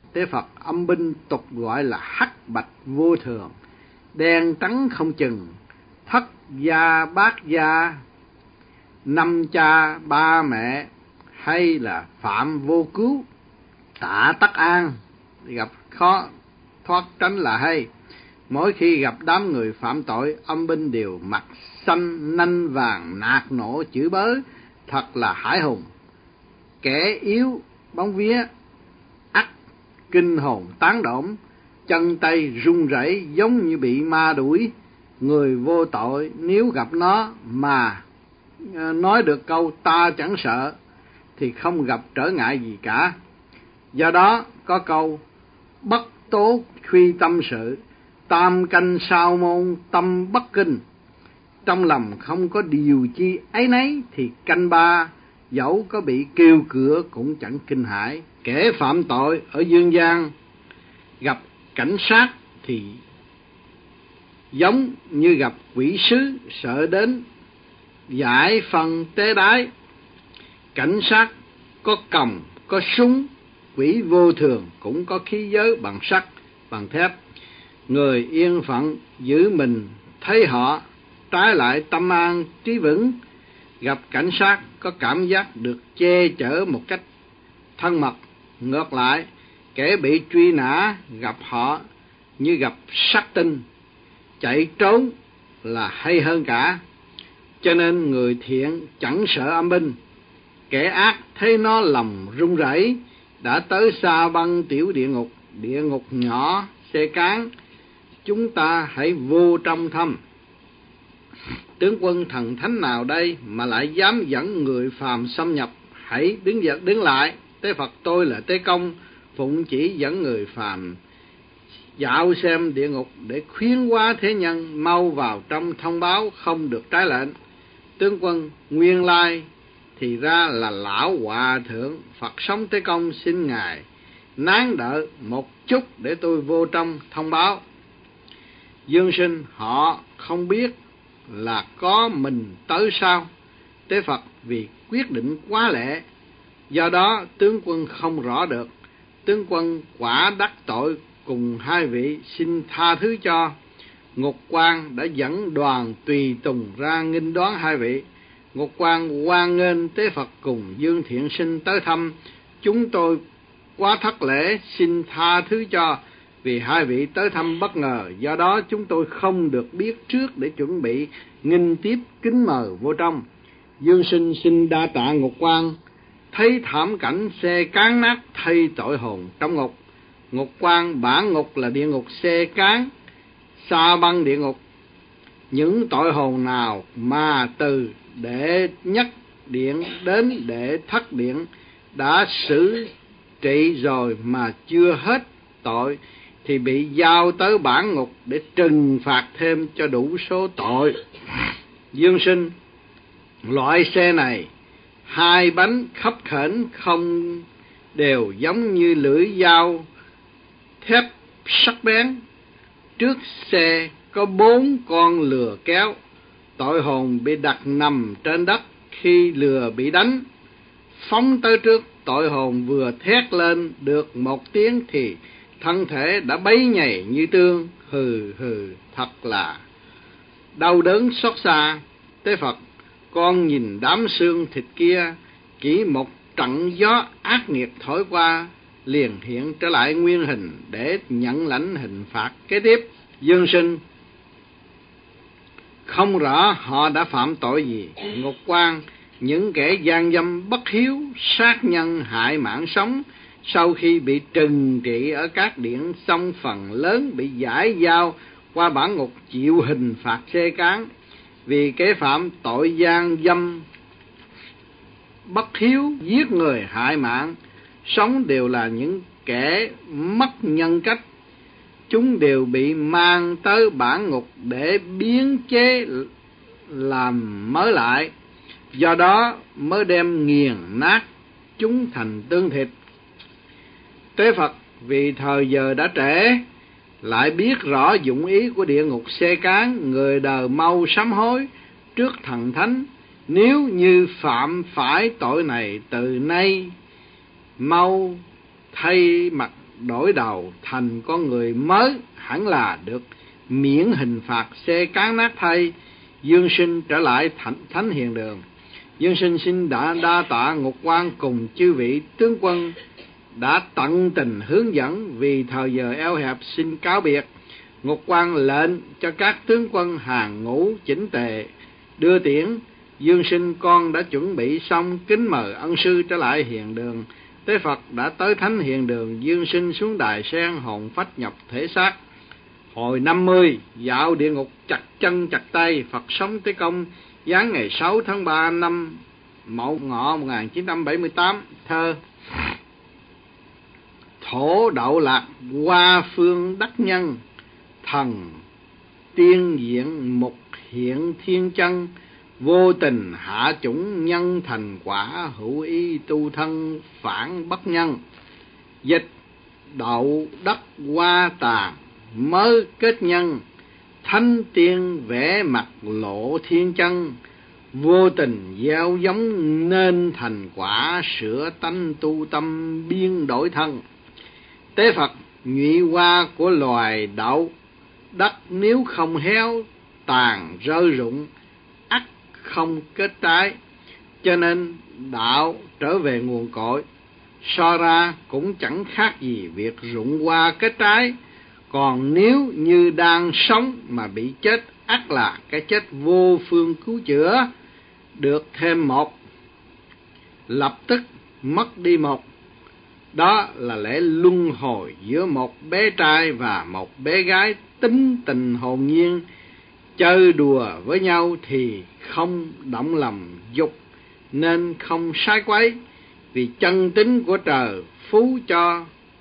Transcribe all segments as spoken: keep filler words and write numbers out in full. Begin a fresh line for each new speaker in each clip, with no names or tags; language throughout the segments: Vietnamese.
Tế Phật âm binh tục gọi là hắc bạch vô thường, đen trắng không chừng, thất gia bát gia, năm cha ba mẹ, hay là phạm vô cứu, tạ tắc an, gặp khó thoát tránh là hay. Mỗi khi gặp đám người phạm tội, âm binh đều mặt xanh nanh vàng nạt nổ chửi bới, thật là hãi hùng. Kẻ yếu bóng vía ắt kinh hồn tán đổn, chân tay run rẩy giống như bị ma đuổi. Người vô tội nếu gặp nó mà nói được câu ta chẳng sợ thì không gặp trở ngại gì cả. Do đó có câu bất tố khi tâm sự, tam canh sao môn tâm bất kinh. Trong lòng không có điều chi ấy nấy thì canh ba dẫu có bị kêu cửa cũng chẳng kinh hãi. Kẻ phạm tội ở dương gian gặp cảnh sát thì giống như gặp quỷ sứ, sợ đến giải phân tế đái. Cảnh sát có còng, có súng, quỷ vô thường cũng có khí giới bằng sắt, bằng thép. Người yên phận giữ mình thấy họ, trái lại tâm an trí vững. Gặp cảnh sát có cảm giác được che chở một cách thân mật. Ngược lại, kẻ bị truy nã gặp họ như gặp sát tinh, chạy trốn là hay hơn cả. Cho nên người thiện chẳng sợ âm binh, kẻ ác thấy nó lòng run rẩy. Đã tới xa băng tiểu địa ngục, địa ngục nhỏ xe cán, chúng ta hãy vô trong thăm. Tướng quân thần thánh nào đây mà lại dám dẫn người phàm xâm nhập? Hãy đứng dậy đứng lại. Tế Phật tôi là Tế Công, phụng chỉ dẫn người phàm dạo xem địa ngục để khuyến hóa thế nhân mau vào trong thông báo không được trái lệnh. Tướng quân nguyên lai thì ra là lão hòa thượng Phật sống Tế Công, xin ngài nán đợi một chút để tôi vô trong thông báo. Dương sinh họ không biết là có mình tới sao? Tế Phật vì quyết định quá lẹ, do đó tướng quân không rõ được. Tướng quân quả đắc tội cùng hai vị, xin tha thứ cho. Ngục quan đã dẫn đoàn tùy tùng ra nghênh đón hai vị. Ngục quan hoan nghênh Tế Phật cùng Dương Thiện Sinh tới thăm. Chúng tôi quá thất lễ, xin tha thứ cho. Vì hai vị tới thăm bất ngờ, do đó chúng tôi không được biết trước để chuẩn bị nghênh tiếp, kính mời vô trong. Dương Sinh xin đa tạ ngục quan. Thấy thảm cảnh xe cán nát thay tội hồn trong ngục. Ngục quan bản ngục là địa ngục xe cán, sa băng địa ngục. Những tội hồn nào mà từ đệ nhất điện đến đệ thất điện đã xử trị rồi mà chưa hết tội thì bị giao tới bản ngục để trừng phạt thêm cho đủ số tội. Dương sinh, loại xe này hai bánh khấp khểnh không đều giống như lưỡi dao thép sắc bén. Trước xe có bốn con lừa kéo. Tội hồn bị đặt nằm trên đất, khi lừa bị đánh phóng tới trước, tội hồn vừa thét lên được một tiếng thì thân thể đã bấy nhầy như tương. Hừ hừ, thật là đau đớn xót xa. Tế Phật, con nhìn đám xương thịt kia, chỉ một trận gió ác nghiệt thổi qua liền hiện trở lại nguyên hình để nhận lãnh hình phạt kế tiếp. Dương sinh, không rõ họ đã phạm tội gì. Ngục quan, những kẻ gian dâm bất hiếu, sát nhân hại mạng sống, sau khi bị trừng trị ở các điện xong phần lớn bị giải giao qua bản ngục chịu hình phạt xê cán. Vì kẻ phạm tội gian dâm bất hiếu, giết người hại mạng sống đều là những kẻ mất nhân cách. Chúng đều bị mang tới bản ngục để biến chế làm mới lại, do đó mới đem nghiền nát chúng thành tương thịt. Tế Phật, vì thời giờ đã trễ, lại biết rõ dụng ý của địa ngục xe cán, người đời mau sám hối trước thần thánh. Nếu như phạm phải tội này, từ nay mau thay mặt đổi đầu thành con người mới, hẳn là được miễn hình phạt xe cán nát thay. Dương Sinh trở lại thánh, thánh hiền đường. Dương Sinh xin đã đa tạ Ngục Quan cùng chư vị tướng quân đã tận tình hướng dẫn, vì thời giờ eo hẹp xin cáo biệt. Ngục Quan lệnh cho các tướng quân hàng ngũ chỉnh tề đưa tiễn. Dương Sinh con đã chuẩn bị xong, kính mời ân sư trở lại hiền đường. Tế Phật đã tới thánh hiền đường. Dương Sinh xuống đài sen, hồn phách nhập thể xác. Hồi năm mươi, dạo địa ngục chặt chân chặt tay. Phật sống Tế Công, giáng ngày sáu tháng ba năm Mậu Ngọ một nghìn chín trăm bảy mươi tám. Thơ: thổ đậu lạc hoa phương đắc nhân, thần tiên diện mục hiện thiên chân. Vô tình hạ chủng nhân thành quả, hữu ý tu thân phản bất nhân. Dịch: đậu đất hoa tàn mới kết nhân, thánh tiên vẽ mặt lộ thiên chân. Vô tình gieo giống nên thành quả, sửa tánh tu tâm biên đổi thân. Tế Phật nhụy hoa của loài đậu đất, nếu không héo tàn rơi rụng, ắt không kết trái. Cho nên đạo trở về nguồn cội, so ra cũng chẳng khác gì việc rụng hoa kết trái. Còn nếu như đang sống mà bị chết, ắt là cái chết vô phương cứu chữa. Được thêm một, lập tức mất đi một. Đó là lẽ luân hồi giữa một bé trai và một bé gái tính tình hồn nhiên, chơi đùa với nhau thì không động lòng dục, nên không sai quấy. Vì chân tính của trời phú cho,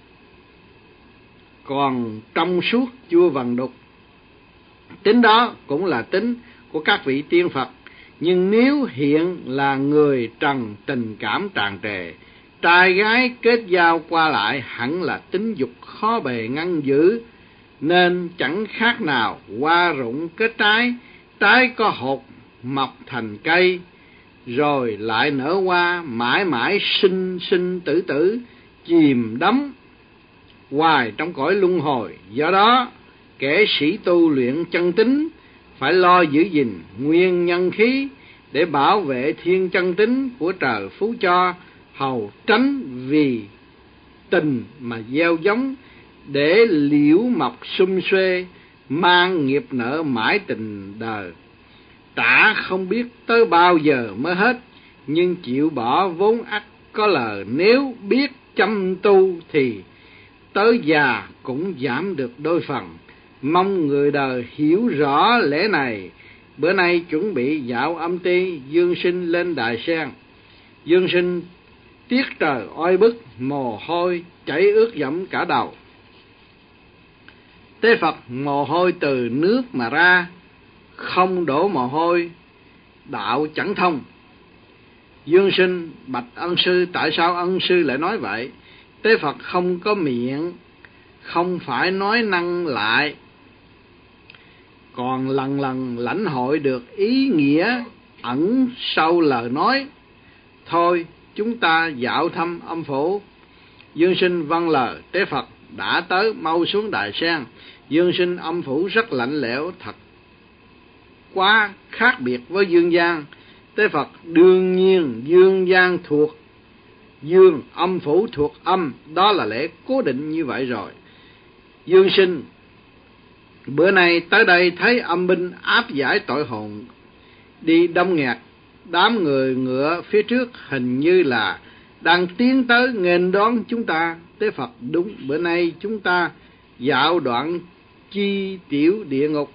còn trong suốt chưa vần đục. Tính đó cũng là tính của các vị tiên Phật. Nhưng nếu hiện là người trần tình cảm tràn trề, trai gái kết giao qua lại, hẳn là tính dục khó bề ngăn giữ, nên chẳng khác nào hoa rụng kết trái. Trái có hột mọc thành cây, rồi lại nở hoa, mãi mãi sinh sinh tử tử, chìm đắm hoài trong cõi luân hồi. Do đó kẻ sĩ tu luyện chân tính phải lo giữ gìn nguyên nhân khí, để bảo vệ thiên chân tính của trời phú cho, hầu tránh vì tình mà gieo giống, để liễu mọc sum xuê, mang nghiệp nợ mãi tình đời. Trả không biết tới bao giờ mới hết, nhưng chịu bỏ vốn ắt có lời. Nếu biết chăm tu thì tới già cũng giảm được đôi phần. Mong người đời hiểu rõ lẽ này. Bữa nay chuẩn bị dạo âm ti, Dương Sinh lên đài sen. Dương Sinh tiết trời oi bức, mồ hôi chảy ướt đẫm cả đầu. Tế Phật mồ hôi từ nước mà ra, không đổ mồ hôi đạo chẳng thông. Dương Sinh bạch ân sư, tại sao ân sư lại nói vậy? Tế Phật không có miệng, không phải nói năng lại, còn lần lần lãnh hội được ý nghĩa ẩn sau lời nói. Thôi chúng ta dạo thăm âm phủ. Dương Sinh vâng lời. Tế Phật đã tới, mau xuống đài sen. Dương Sinh âm phủ rất lạnh lẽo, thật quá khác biệt với dương gian. Tế Phật đương nhiên dương gian thuộc dương, âm phủ thuộc âm, đó là lẽ cố định như vậy rồi. Dương Sinh bữa nay tới đây thấy âm binh áp giải tội hồn đi đông nghẹt, đám người ngựa phía trước hình như là đang tiến tới nghênh đón chúng ta. Tế Phật đúng, bữa nay chúng ta dạo đoạn chi tiểu địa ngục.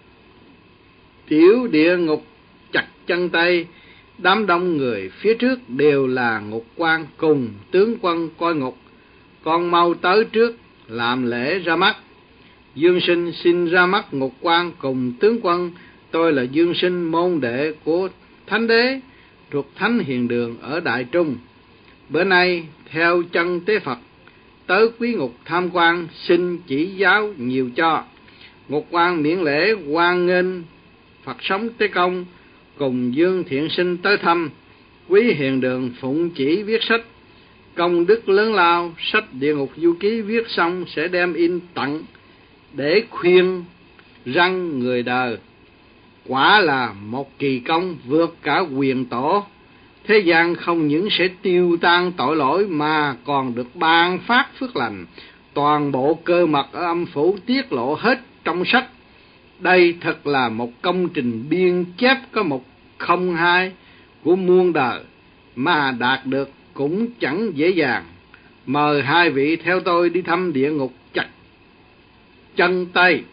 Tiểu địa ngục chặt chân tay, đám đông người phía trước đều là ngục quan cùng tướng quân coi ngục. Con mau tới trước làm lễ ra mắt. Dương Sinh xin ra mắt ngục quan cùng tướng quân. Tôi là Dương Sinh, môn đệ của Thánh Đế, thuộc Thánh Hiền Đường ở Đại Trung. Bữa nay theo chân Tế Phật tới quý ngục tham quan, xin chỉ giáo nhiều cho. Ngục quan miễn lễ hoan nghênh Phật sống Tế Công cùng Dương Thiện Sinh tới thăm. Quý Hiền Đường phụng chỉ viết sách công đức lớn lao. Sách Địa Ngục Du Ký viết xong sẽ đem in tặng để khuyên răng người đời. Quả là một kỳ công vượt cả quyền tổ. Thế gian không những sẽ tiêu tan tội lỗi mà còn được ban phát phước lành. Toàn bộ cơ mật ở âm phủ tiết lộ hết trong sách. Đây thật là một công trình biên chép có một không hai của muôn đời, mà đạt được cũng chẳng dễ dàng. Mời hai vị theo tôi đi thăm địa ngục chặt chân tay.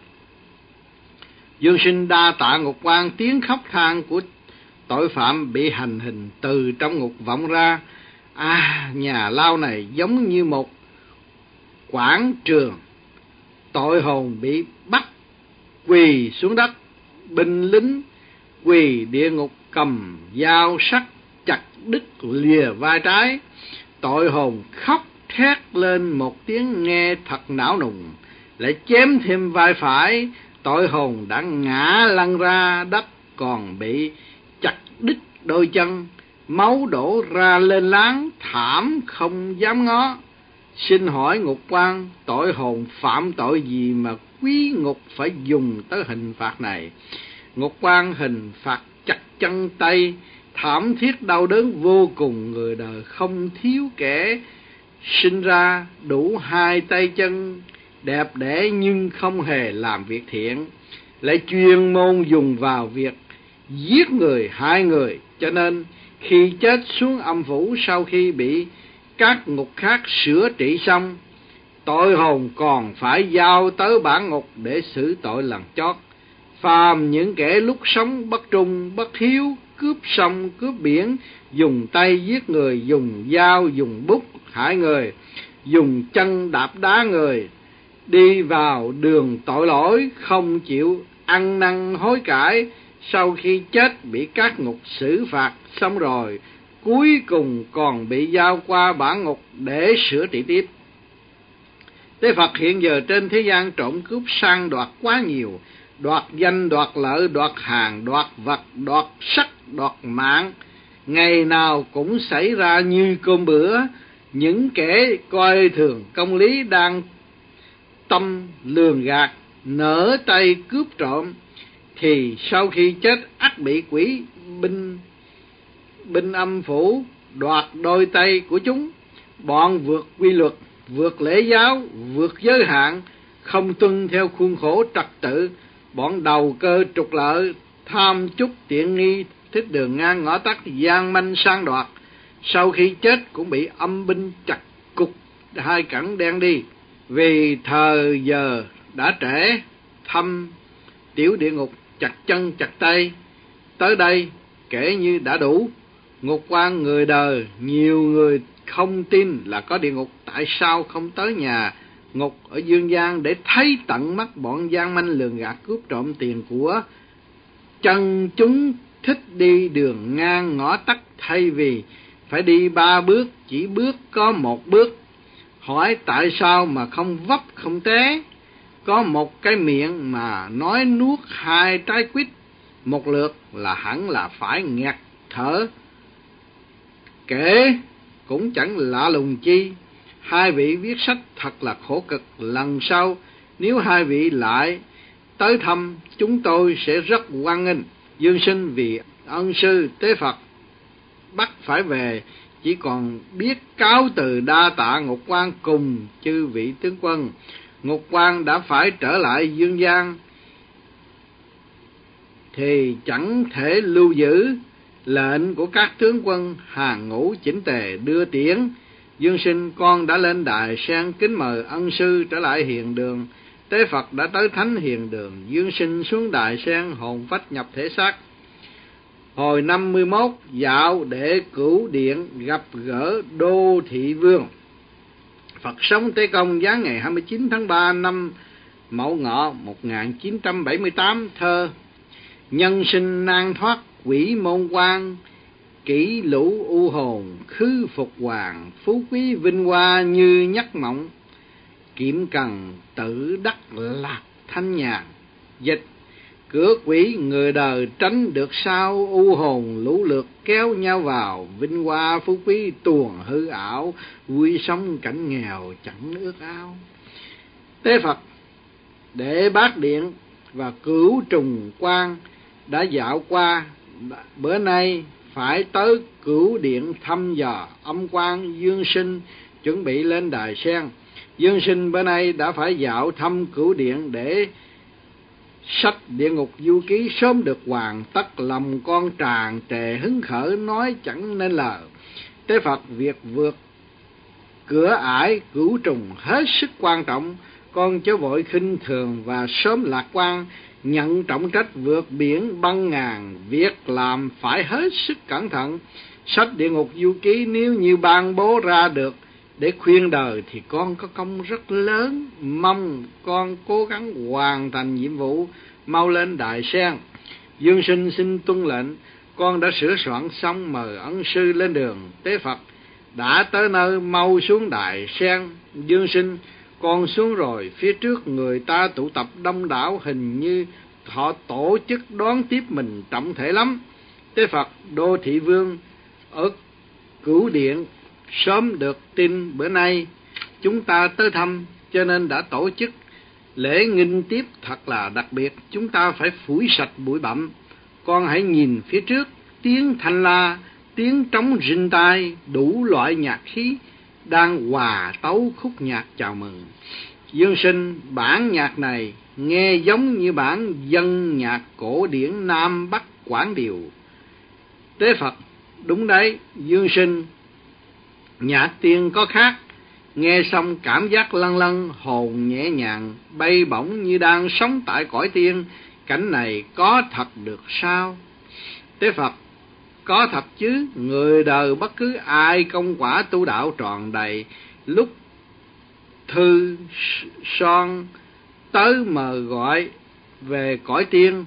Dương Sinh đa tạ Ngục Quan. Tiếng khóc than của tội phạm bị hành hình từ trong ngục vọng ra. À, nhà lao này giống như một quảng trường. Tội hồn bị bắt quỳ xuống đất, binh lính quỳ địa ngục cầm dao sắc chặt đứt lìa vai trái. Tội hồn khóc thét lên một tiếng nghe thật não nùng, lại chém thêm vai phải. Tội hồn đã ngã lăn ra đất, còn bị chặt đứt đôi chân, máu đổ ra lên láng, thảm không dám ngó. Xin hỏi Ngục Quan, tội hồn phạm tội gì mà quý ngục phải dùng tới hình phạt này? Ngục Quan: hình phạt chặt chân tay, thảm thiết đau đớn vô cùng. Người đời không thiếu kẻ sinh ra đủ hai tay chân đẹp đẽ nhưng không hề làm việc thiện, lại chuyên môn dùng vào việc giết người hại người, cho nên khi chết xuống âm phủ sau khi bị các ngục khác sửa trị xong, tội hồn còn phải giao tới bản ngục để xử tội lần chót. Phàm những kẻ lúc sống bất trung bất hiếu, cướp sông cướp biển, dùng tay giết người, dùng dao dùng bút hại người, dùng chân đạp đá người, đi vào đường tội lỗi, không chịu ăn năn hối cải, sau khi chết bị các ngục xử phạt xong rồi, cuối cùng còn bị giao qua bản ngục để sửa trị tiếp. Tế Phật hiện giờ trên thế gian trộm cướp sang đoạt quá nhiều, đoạt danh, đoạt lợi, đoạt hàng, đoạt vật, đoạt sắc, đoạt mạng, ngày nào cũng xảy ra như cơm bữa. Những kẻ coi thường công lý đang tâm lường gạt, nở tay cướp trộm, thì sau khi chết ắt bị quỷ binh binh âm phủ đoạt đôi tay của chúng. Bọn vượt quy luật, vượt lễ giáo, vượt giới hạn, không tuân theo khuôn khổ trật tự. Bọn đầu cơ trục lợi, tham chút tiện nghi, thích đường ngang ngõ tắt, gian manh sang đoạt. Sau khi chết cũng bị âm binh chặt cục hai cẳng đen đi. Vì thời giờ đã trễ, thăm tiểu địa ngục chặt chân chặt tay tới đây kể như đã đủ. Ngục Quan người đời, nhiều người không tin là có địa ngục, tại sao không tới nhà ngục ở dương gian để thấy tận mắt bọn gian manh lường gạt cướp trộm tiền của chân chúng thích đi đường ngang ngõ tắt, thay vì phải đi ba bước chỉ bước có một bước. Hỏi tại sao mà không vấp không té, có một cái miệng mà nói nuốt hai trái quýt một lượt là hẳn là phải nghẹt thở. Kể cũng chẳng lạ lùng chi. Hai vị viết sách thật là khổ cực. Lần sau nếu hai vị lại tới thăm, chúng tôi sẽ rất hoan nghênh. Dương Sinh vì ân sư Tế Phật bắt phải về, chỉ còn biết cáo từ đa tạ Ngục Quan cùng chư vị tướng quân. Ngục Quan đã phải trở lại dương gian thì chẳng thể lưu giữ lệnh của các tướng quân hàng ngũ chỉnh tề đưa tiễn. Dương Sinh con đã lên đài sen kính mời ân sư trở lại hiền đường. Tế Phật đã tới thánh hiền đường. Dương Sinh xuống đài sen, hồn phách nhập thể xác. Hồi năm mươi mốt dạo để cửu điện gặp gỡ Đô Thị Vương. Phật sống Tế Công giáng ngày hai mươi chín tháng ba năm Mậu Ngọ một nghìn chín trăm bảy mươi tám. Thơ: nhân sinh nan thoát quỷ môn quan, kỷ lũ u hồn khứ phục hoàng, phú quý vinh hoa như nhắc mộng, kiệm cần tự đắc lạc thanh nhàn. Dịch: Cửa quỷ người đời tránh được sao, u hồn lũ lượt kéo nhau vào, vinh hoa phú quý tuồng hư ảo, vui sống cảnh nghèo chẳng ước ao. Tế Phật Đệ Bát Điện và Cửu Trùng Quang đã dạo qua, bữa nay phải tới Cửu Điện thăm dò âm quan Dương Sinh chuẩn bị lên đài sen. Dương Sinh bữa nay đã phải dạo thăm Cửu Điện để sách Địa Ngục Du Ký sớm được hoàn tất, lòng con tràn trề hứng khởi nói chẳng nên lời. Tế Phật, việc vượt cửa ải Cửu Trùng hết sức quan trọng, con chớ vội khinh thường và sớm lạc quan, nhận trọng trách vượt biển băng ngàn, việc làm phải hết sức cẩn thận. Sách Địa Ngục Du Ký nếu như ban bố ra được để khuyên đời thì con có công rất lớn, mong con cố gắng hoàn thành nhiệm vụ, mau lên đài sen. Dương Sinh xin tuân lệnh, con đã sửa soạn xong mời ân sư lên đường. Tế Phật đã tới nơi, mau xuống đài sen. Dương Sinh, con xuống rồi, phía trước người ta tụ tập đông đảo, hình như họ tổ chức đón tiếp mình trọng thể lắm. Tế Phật, Đô Thị Vương ở Cửu Điện sớm được tin bữa nay chúng ta tới thăm, cho nên đã tổ chức lễ nghinh tiếp thật là đặc biệt. Chúng ta phải phủi sạch bụi bặm. Con hãy nhìn phía trước, tiếng thanh la, tiếng trống rinh tai, đủ loại nhạc khí đang hòa tấu khúc nhạc chào mừng. Dương Sinh, bản nhạc này nghe giống như bản dân nhạc cổ điển Nam Bắc Quảng Điều. Tế Phật, đúng đấy. Dương Sinh, nhạc tiên có khác, nghe xong cảm giác lâng lâng, hồn nhẹ nhàng, bay bổng như đang sống tại cõi tiên. Cảnh này có thật được sao? Tế Phật, có thật chứ. Người đời bất cứ ai công quả tu đạo tròn đầy, lúc thư son tới mời gọi về cõi tiên,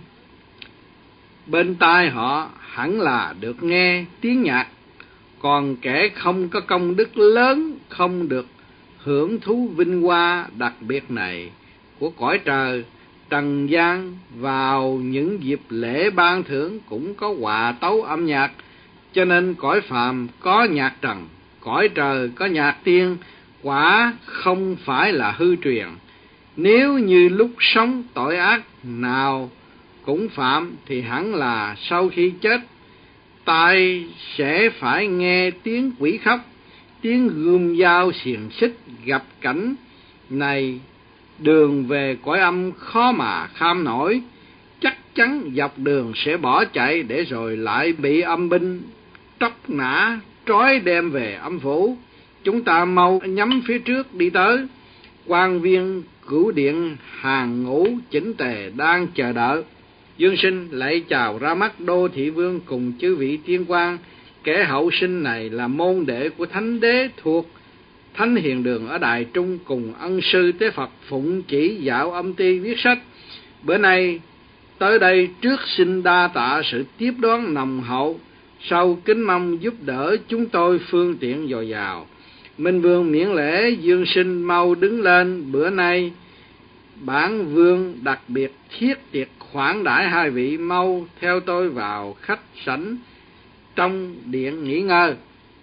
bên tai họ hẳn là được nghe tiếng nhạc. Còn kẻ không có công đức lớn không được hưởng thú vinh hoa đặc biệt này của cõi trời. Trần gian vào những dịp lễ ban thưởng cũng có hòa tấu âm nhạc, cho nên cõi phàm có nhạc trần, cõi trời có nhạc tiên, quả không phải là hư truyền. Nếu như lúc sống tội ác nào cũng phạm thì hẳn là sau khi chết tai sẽ phải nghe tiếng quỷ khóc, tiếng gươm dao xiềng xích. Gặp cảnh này đường về cõi âm khó mà kham nổi, chắc chắn dọc đường sẽ bỏ chạy, để rồi lại bị âm binh tróc nã trói đem về âm phủ. Chúng ta mau nhắm phía trước đi tới. Quan viên Cửu Điện hàng ngũ chỉnh tề đang chờ đợi. Dương Sinh lạy chào ra mắt Đô Thị Vương cùng chư vị tiên quan. Kẻ hậu sinh này là môn đệ của Thánh Đế thuộc Thánh Hiền Đường ở Đài Trung, cùng ân sư Tế Phật phụng chỉ dạo âm ty viết sách. Bữa nay tới đây trước xin đa tạ sự tiếp đón nồng hậu, sau kính mong giúp đỡ chúng tôi phương tiện dồi dào. Minh Vương miễn lễ, Dương Sinh mau đứng lên. Bữa nay bản vương đặc biệt thiết tiệc khoản đãi hai vị, mau theo tôi vào khách sảnh trong điện nghỉ ngơi.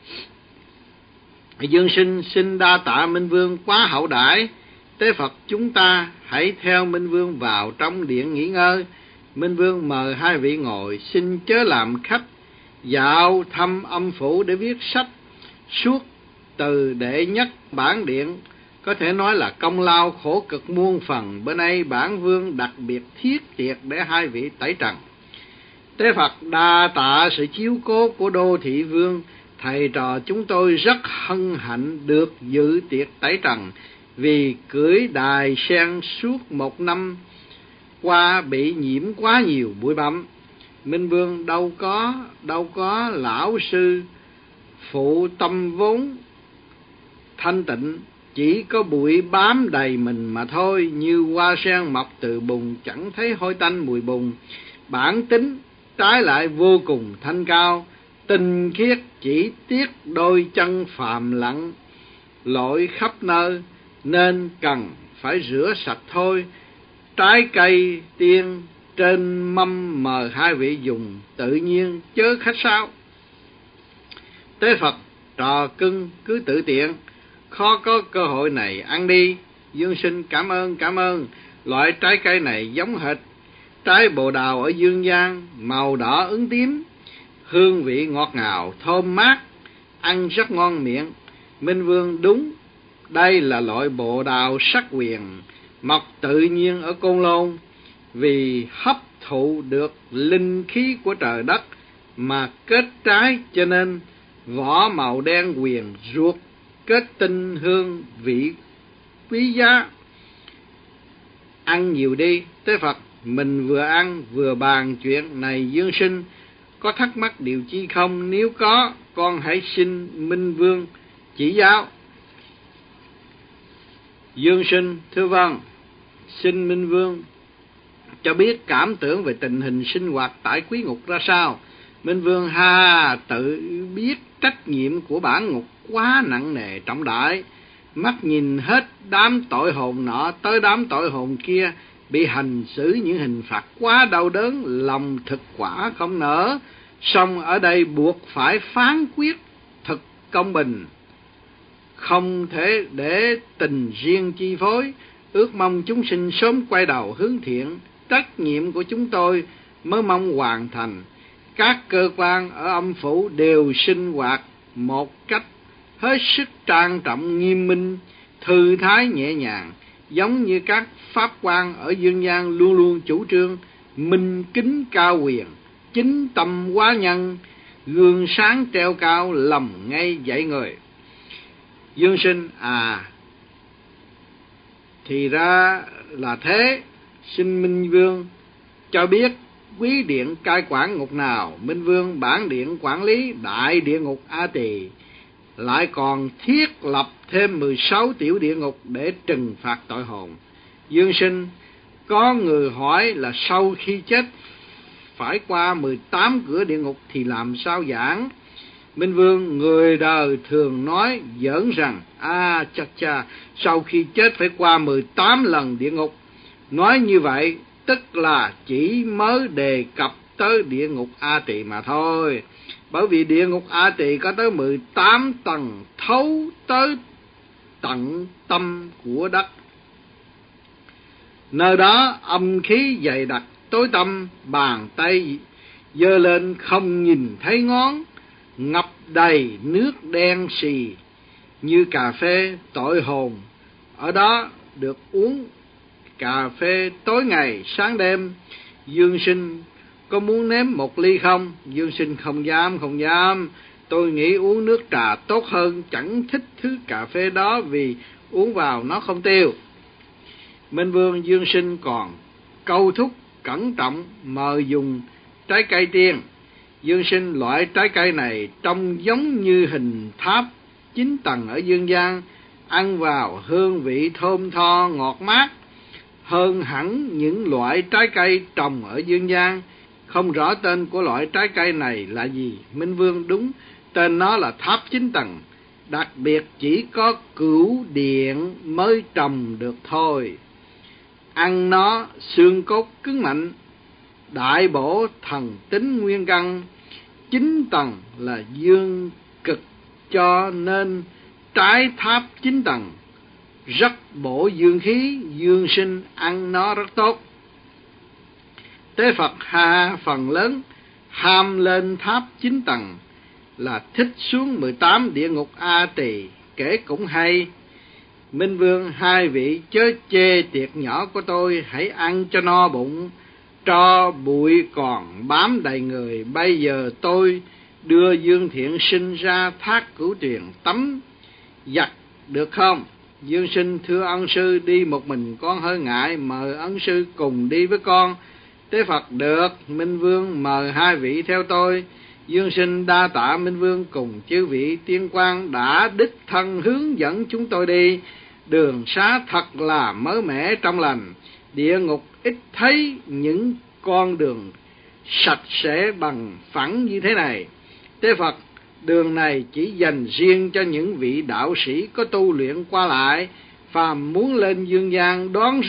Dương Sinh xin đa tạ Minh Vương quá hậu đãi. Tế Phật, chúng ta hãy theo Minh Vương vào trong điện nghỉ ngơi. Minh Vương mời hai vị ngồi, xin chớ làm khách dạo thăm âm phủ để viết sách. Suốt từ đệ nhất bản điện có thể nói là công lao khổ cực muôn phần. Bữa nay bản vương đặc biệt thiết tiệc để hai vị tẩy trần. Tế Phật, đa tạ sự chiếu cố của Đô Thị Vương. Thầy trò chúng tôi rất hân hạnh được dự tiệc tẩy trần, vì cưỡi đài sen suốt một năm qua bị nhiễm quá nhiều bụi bặm. Minh Vương đâu có đâu có lão sư phụ tâm vốn thanh tịnh, chỉ có bụi bám đầy mình mà thôi. Như hoa sen mọc từ bùn, chẳng thấy hôi tanh mùi bùn. Bản tính trái lại vô cùng thanh cao, tinh khiết, chỉ tiếc đôi chân phàm lặng lội khắp nơi, nên cần phải rửa sạch thôi. Trái cây tiên trên mâm mời hai vị dùng tự nhiên chớ khách sáo. Tế Phật: trò cưng cứ tự tiện, khó có cơ hội này ăn đi. Dương Sinh: cảm ơn cảm ơn. Loại trái cây này giống hệt trái bồ đào ở dương gian, màu đỏ ứng tím, hương vị ngọt ngào thơm mát, ăn rất ngon miệng. Minh Vương: đúng, đây là loại bồ đào sắc huyền mọc tự nhiên ở Côn Lôn, vì hấp thụ được linh khí của trời đất mà kết trái, cho nên vỏ màu đen huyền, ruột kết tinh, hương vị quý giá. Ăn nhiều đi. Tế Phật: mình vừa ăn vừa bàn chuyện này. Dương Sinh có thắc mắc điều chi không? Nếu có, con hãy xin Minh Vương chỉ giáo. Dương Sinh: thưa vâng, xin Minh Vương cho biết cảm tưởng về tình hình sinh hoạt tại quý ngục ra sao. Minh Vương: ha, tự biết trách nhiệm của bản ngục quá nặng nề trọng đại, mắt nhìn hết đám tội hồn nọ tới đám tội hồn kia bị hành xử những hình phạt quá đau đớn, lòng thực quả không nỡ. Song ở đây buộc phải phán quyết thật công bình, không thể để tình riêng chi phối. Ước mong chúng sinh sớm quay đầu hướng thiện, trách nhiệm của chúng tôi mới mong hoàn thành. Các cơ quan ở âm phủ đều sinh hoạt một cách hết sức trang trọng nghiêm minh, thư thái nhẹ nhàng, giống như các pháp quan ở dương gian luôn luôn chủ trương minh kính cao quyền, chính tâm hóa nhân, gương sáng treo cao, lầm ngay dạy người. Dương Sinh: à, thì ra là thế. Xin Minh Vương cho biết quý điện cai quản ngục nào? Minh Vương: bản điện quản lý đại địa ngục A Tỳ, lại còn thiết lập thêm mười sáu tiểu địa ngục để trừng phạt tội hồn. Dương Sinh: có người hỏi là sau khi chết phải qua mười tám cửa địa ngục thì làm sao giảng? Minh Vương: người đời thường nói giỡn rằng a cha cha sau khi chết phải qua mười tám lần địa ngục. Nói như vậy tức là chỉ mới đề cập tới địa ngục A Tỳ mà thôi, bởi vì địa ngục A Tỳ có tới mười tám tầng, thấu tới tận tâm của đất. Nơi đó âm khí dày đặc tối tăm, bàn tay giơ lên không nhìn thấy ngón, ngập đầy nước đen xì như cà phê. Tội hồn ở đó được uống cà phê tối ngày sáng đêm. Dương Sinh có muốn nếm một ly không? Dương Sinh: không dám không dám, tôi nghĩ uống nước trà tốt hơn, chẳng thích thứ cà phê đó vì uống vào nó không tiêu. Minh Vương: Dương Sinh còn câu thúc cẩn trọng, mời dùng trái cây tiên. Dương Sinh: loại trái cây này trông giống như hình tháp chín tầng ở dương gian, ăn vào hương vị thơm tho ngọt mát hơn hẳn những loại trái cây trồng ở dương gian. Không rõ tên của loại trái cây này là gì? Minh Vương: đúng, tên nó là tháp chín tầng, đặc biệt chỉ có Cửu Điện mới trồng được thôi. Ăn nó xương cốt cứng mạnh, đại bổ thần tính nguyên căn. Chín tầng là dương cực, cho nên trái tháp chín tầng rất bổ dương khí. Dương Sinh ăn nó rất tốt. Tế Phật: ha, phần lớn ham lên tháp chín tầng là thích xuống mười tám địa ngục A Tỳ, kể cũng hay. Minh Vương: hai vị chớ chê tiệc nhỏ của tôi, hãy ăn cho no bụng. Tro bụi còn bám đầy người, bây giờ tôi đưa Dương Thiện Sinh ra thác Cửu Tuyền tắm giặt được không? Dương Sinh: thưa ân sư, đi một mình con hơi ngại, mời ân sư cùng đi với con. Tế Phật: được. Minh Vương: mời hai vị theo tôi. Dương Sinh đa tạ Minh Vương cùng chư vị tiên quan đã đích thân hướng dẫn chúng tôi đi. Đường xá thật là mới mẻ trong lành, địa ngục ít thấy những con đường sạch sẽ bằng phẳng như thế này. Tế Phật: đường này chỉ dành riêng cho những vị đạo sĩ có tu luyện qua lại, phàm muốn lên dương gian đón rước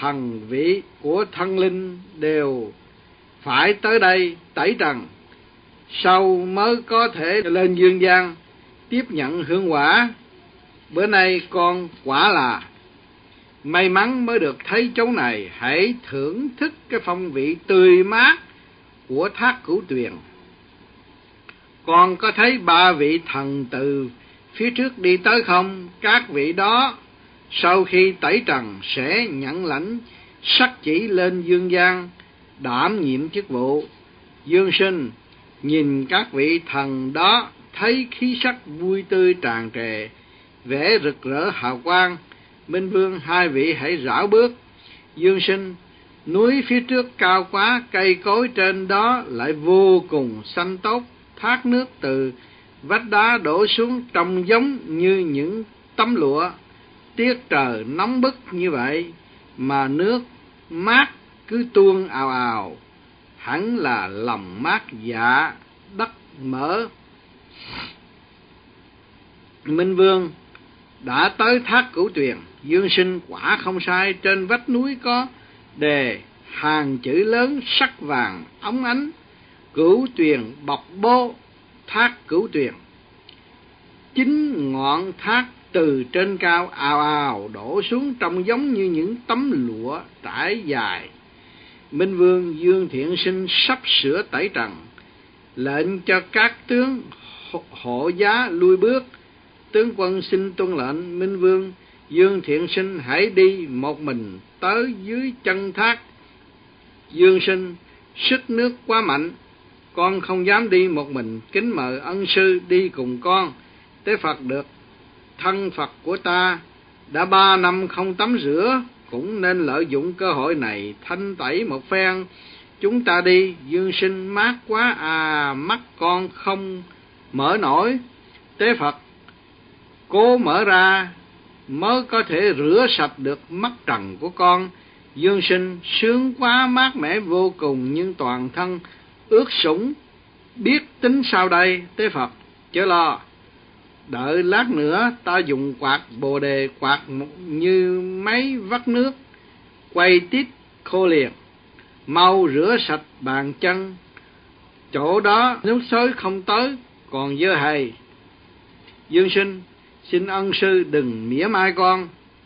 thần vị của thân linh đều phải tới đây tẩy trần, sau mới có thể lên dương gian tiếp nhận hương quả. Bữa nay con quả là may mắn mới được thấy chỗ này, hãy thưởng thức cái phong vị tươi mát của thác Cửu Tuyền. Con có thấy ba vị thần từ phía trước đi tới không? Các vị đó sau khi tẩy trần sẽ nhận lãnh sắc chỉ lên dương gian đảm nhiệm chức vụ. Dương sinh nhìn các vị thần đó, thấy khí sắc vui tươi tràn trề, vẻ rực rỡ hào quang. Minh Vương, hai vị hãy rảo bước. Dương sinh, núi phía trước cao quá, cây cối trên đó lại vô cùng xanh tốt, thác nước từ vách đá đổ xuống trông giống như những tấm lụa. Tiết trời nóng bức như vậy mà nước mát cứ tuôn ào ào, hẳn là lòng mát dạ đất mở. Minh Vương đã tới thác Cửu Tuyền. Dương sinh, quả không sai, trên vách núi có đề hàng chữ lớn sắc vàng óng ánh: Cửu Tuyền bọc bô, thác Cửu Tuyền. Chính ngọn thác từ trên cao ào ào đổ xuống trông giống như những tấm lụa trải dài. Minh Vương, Dương Thiện Sinh sắp sửa tẩy trần, lệnh cho các tướng hộ giá lui bước. Tướng quân xin tuân lệnh. Minh Vương, Dương Thiện Sinh hãy đi một mình tới dưới chân thác. Dương sinh, sức nước quá mạnh, con không dám đi một mình, kính mời ân sư đi cùng con. Tế Phật được thân Phật của ta đã ba năm không tắm rửa, cũng nên lợi dụng cơ hội này thanh tẩy một phen. Chúng ta đi. Dương sinh, mát quá à, mắt con không mở nổi. Tế Phật cố mở ra mới có thể rửa sạch được mắt trần của con. Dương sinh, sướng quá, mát mẻ vô cùng, nhưng toàn thân ướt sũng, biết tính sao đây? Tế Phật, chớ lo, đợi lát nữa ta dùng quạt Bồ Đề quạt như mấy vắt nước, quay tít khô liền. Mau rửa sạch bàn chân, chỗ đó nước xối không tới, còn dơ hầy. Dương sinh, xin ân sư đừng mỉa mai con.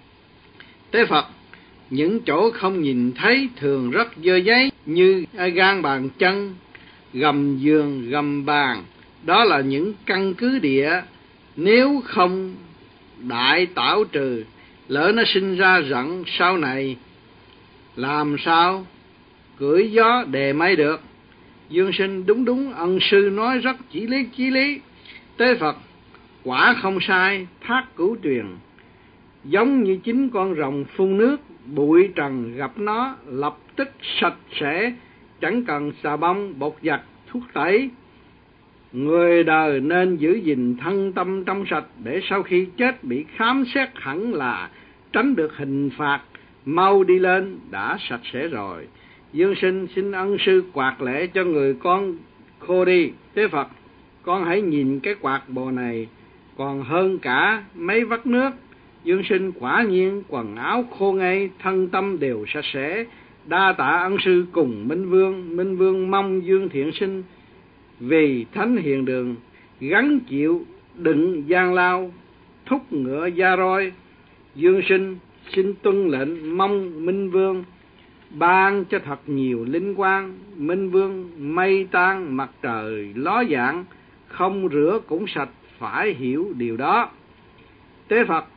Tế Phật, những chỗ không nhìn thấy thường rất dơ giấy, như gan bàn chân, gầm giường, gầm bàn, đó là những căn cứ địa. Nếu không đại tảo trừ, lỡ nó sinh ra giận sau này, làm sao cưỡi gió đề mây được? Dương sinh, đúng đúng, ân sư nói rất chỉ lý chí lý. Tế Phật, quả không sai, thác Cửu Tuyền giống như chính con rồng phun nước, bụi trần gặp nó lập tức sạch sẽ, chẳng cần xà bông, bột giặt, thuốc tẩy. Người đời nên giữ gìn thân tâm trong sạch, để sau khi chết bị khám xét hẳn là tránh được hình phạt. Mau đi lên, đã sạch sẽ rồi. Dương sinh, xin ân sư quạt lễ cho người con khô đi. Tế Phật, con hãy nhìn cái quạt bồ này còn hơn cả mấy vắt nước. Dương sinh, quả nhiên quần áo khô ngay, thân tâm đều sạch sẽ. Đa tạ ân sư cùng Minh Vương. Minh Vương mong Dương Thiện Sinh vì thánh hiền đường gắng chịu đựng gian lao, thúc ngựa gia roi. Dương sinh xin tuân lệnh, mong Minh Vương ban cho thật nhiều linh quang. Minh Vương, mây tan mặt trời ló dạng, không rửa cũng sạch, phải hiểu điều đó. Tế Phật,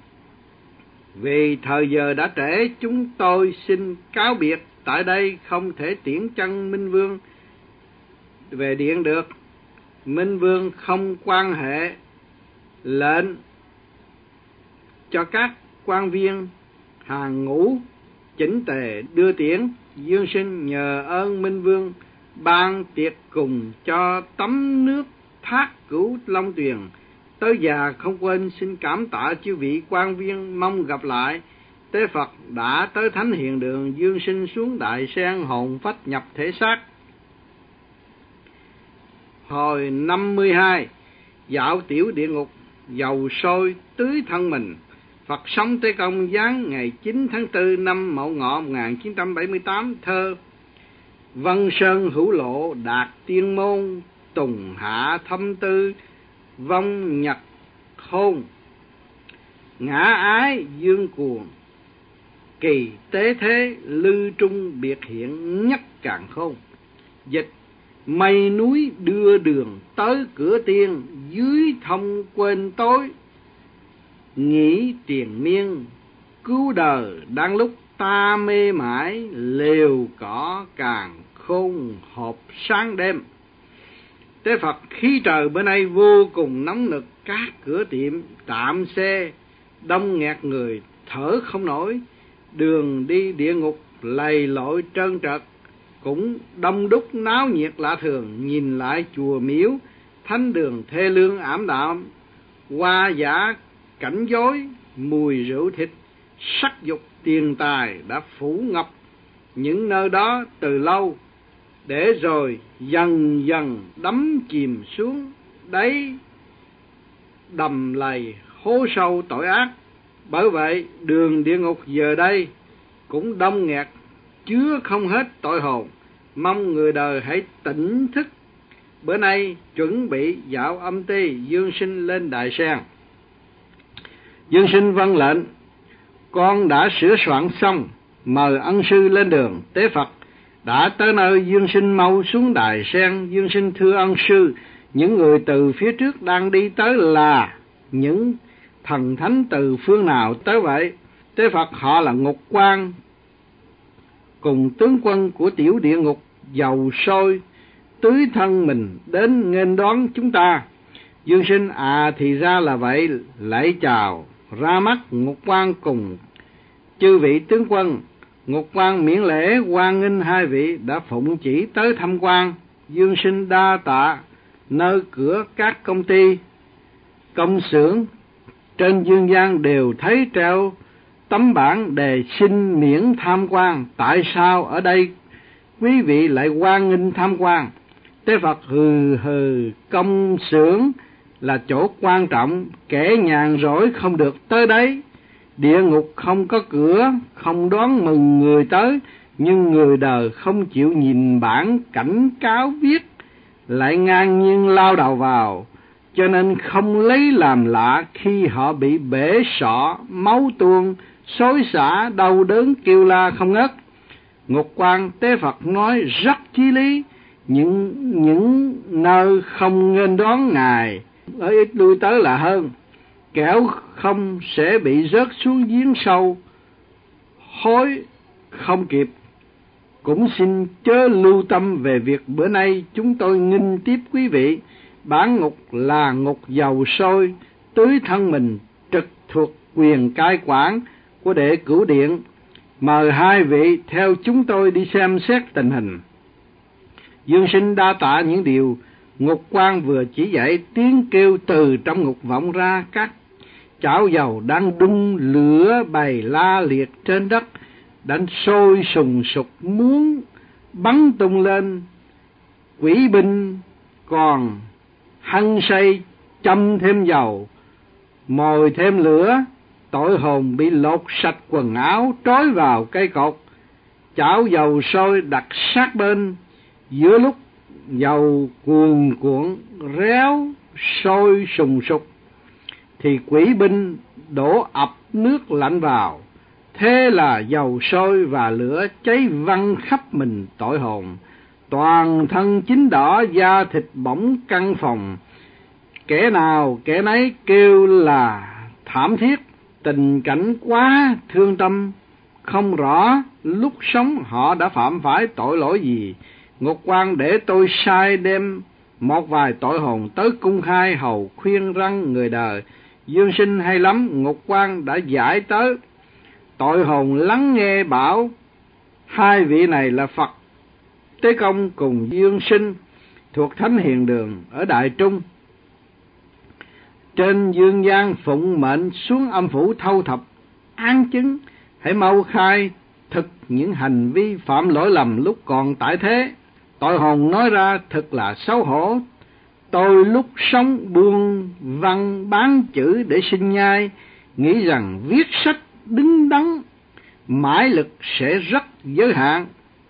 vì thời giờ đã trễ, chúng tôi xin cáo biệt tại đây, không thể tiễn chân Minh Vương về điện được. Minh Vương không quan hệ lệnh cho các quan viên hàng ngũ chỉnh tề đưa tiễn. Dương sinh nhờ ơn Minh Vương ban tiệc cùng cho tắm nước thác Cửu Long Tuyền. Tới già không quên xin cảm tạ chư vị quan viên, mong gặp lại. Tế Phật đã tới thánh hiền đường. Dương sinh xuống đại sen, hồn phách nhập thể xác. Hồi năm mươi hai, dạo tiểu địa ngục, dầu sôi tưới thân mình, Phật sống Tế Công giáng ngày chín tháng tư năm Mậu Ngọ một nghìn chín trăm bảy mươi tám. Thơ: Vân sơn hữu lộ đạt tiên môn, tùng hạ thâm tư vong nhật khôn. Ngã ái dương cuồng, kỳ tế thế lư trung biệt hiện nhất càn khôn. Dịch: mây núi đưa đường tới cửa tiên, dưới thông quên tối nghĩ triền miên. Cứu đời đang lúc ta mê mải, lều cỏ càng khôn hộp sáng đêm. Tế Phật, khí trời bữa nay vô cùng nóng nực, các cửa tiệm tạm xe đông nghẹt người thở không nổi, đường đi địa ngục lầy lội trơn trật, cũng đông đúc náo nhiệt lạ thường. Nhìn lại chùa miếu thánh đường thê lương ảm đạm, hoa giả cảnh dối, mùi rượu thịt sắc dục tiền tài đã phủ ngập những nơi đó từ lâu, để rồi dần dần đắm chìm xuống đáy đầm lầy hố sâu tội ác. Bởi vậy đường địa ngục giờ đây cũng đông nghẹt chứa không hết tội hồn. Mong người đời hãy tỉnh thức. Bữa nay chuẩn bị dạo âm ti, Dương Sinh lên đài sen. Dương Sinh vâng lệnh, con đã sửa soạn xong, mời ân sư lên đường. Tế Phật đã tới nơi, Dương Sinh mau xuống đài sen. Dương Sinh thưa ân sư, những người từ phía trước đang đi tới là những thần thánh từ phương nào tới vậy? Tế Phật: họ là ngục quan cùng tướng quân của tiểu địa ngục, dầu sôi tưới thân mình đến nghênh đón chúng ta. Dương Sinh: à thì ra là vậy, lạy chào. Ra mắt ngục quan cùng chư vị tướng quân. Ngục quan miễn lễ hoan nghênh hai vị đã phụng chỉ tới tham quan. Dương Sinh đa tạ. Nơi cửa các công ty, công xưởng trên dương gian đều thấy treo tấm bảng đề xin miễn tham quan. Tại sao ở đây quý vị lại hoan nghênh tham quan? Tế Phật: hừ hừ, công xưởng là chỗ quan trọng, kẻ nhàn rỗi không được tới đấy. Địa ngục không có cửa, không đón mừng người tới, nhưng người đời không chịu nhìn bản cảnh cáo viết, lại ngang nhiên lao đầu vào, cho nên không lấy làm lạ khi họ bị bể sọ, máu tuôn, xối xả, đau đớn kêu la không ngớt. Ngục quan: Tế Phật nói rất chí lý, những những nơi không nghênh đón ngài ở ít lui tới là hơn, kẻo không sẽ bị rớt xuống giếng sâu hối không kịp. Cũng xin chớ lưu tâm về việc bữa nay chúng tôi nghinh tiếp quý vị. Bản ngục là ngục dầu sôi tưới thân mình, trực thuộc quyền cai quản của Đệ Cửu Điện. Mời hai vị theo chúng tôi đi xem xét tình hình. Dương Sinh đa tạ những điều ngục quan vừa chỉ dạy. Tiếng kêu từ trong ngục vọng ra, các chảo dầu đang đun lửa bày la liệt trên đất, đánh sôi sùng sục muốn bắn tung lên. Quỷ binh còn hăng say châm thêm dầu, mồi thêm lửa. Tội hồn bị lột sạch quần áo, trói vào cây cột. Chảo dầu sôi đặt sát bên, giữa lúc dầu cuồn cuộn réo sôi sùng sục thì quỷ binh đổ ập nước lạnh vào. Thế là dầu sôi và lửa cháy văng khắp mình tội hồn, toàn thân chín đỏ, da thịt bỏng căng phòng. Kẻ nào kẻ nấy kêu là thảm thiết, tình cảnh quá thương tâm. Không rõ lúc sống họ đã phạm phải tội lỗi gì. Ngục quan để tôi sai đem một vài tội hồn tới cung khai hầu khuyên răn người đời. Dương Sinh hay lắm, ngục quan đã giải tới. Tội hồn lắng nghe bảo hai vị này là Phật Tế Công cùng Dương Sinh thuộc Thánh Hiền Đường ở Đại Trung. Trên dương gian phụng mệnh xuống âm phủ thâu thập án chứng, hãy mau khai thực những hành vi phạm lỗi lầm lúc còn tại thế. Tội hồn nói ra thật là xấu hổ. Tôi lúc sống buông văn bán chữ để sinh nhai, nghĩ rằng viết sách đứng đắn, mãi lực sẽ rất giới hạn.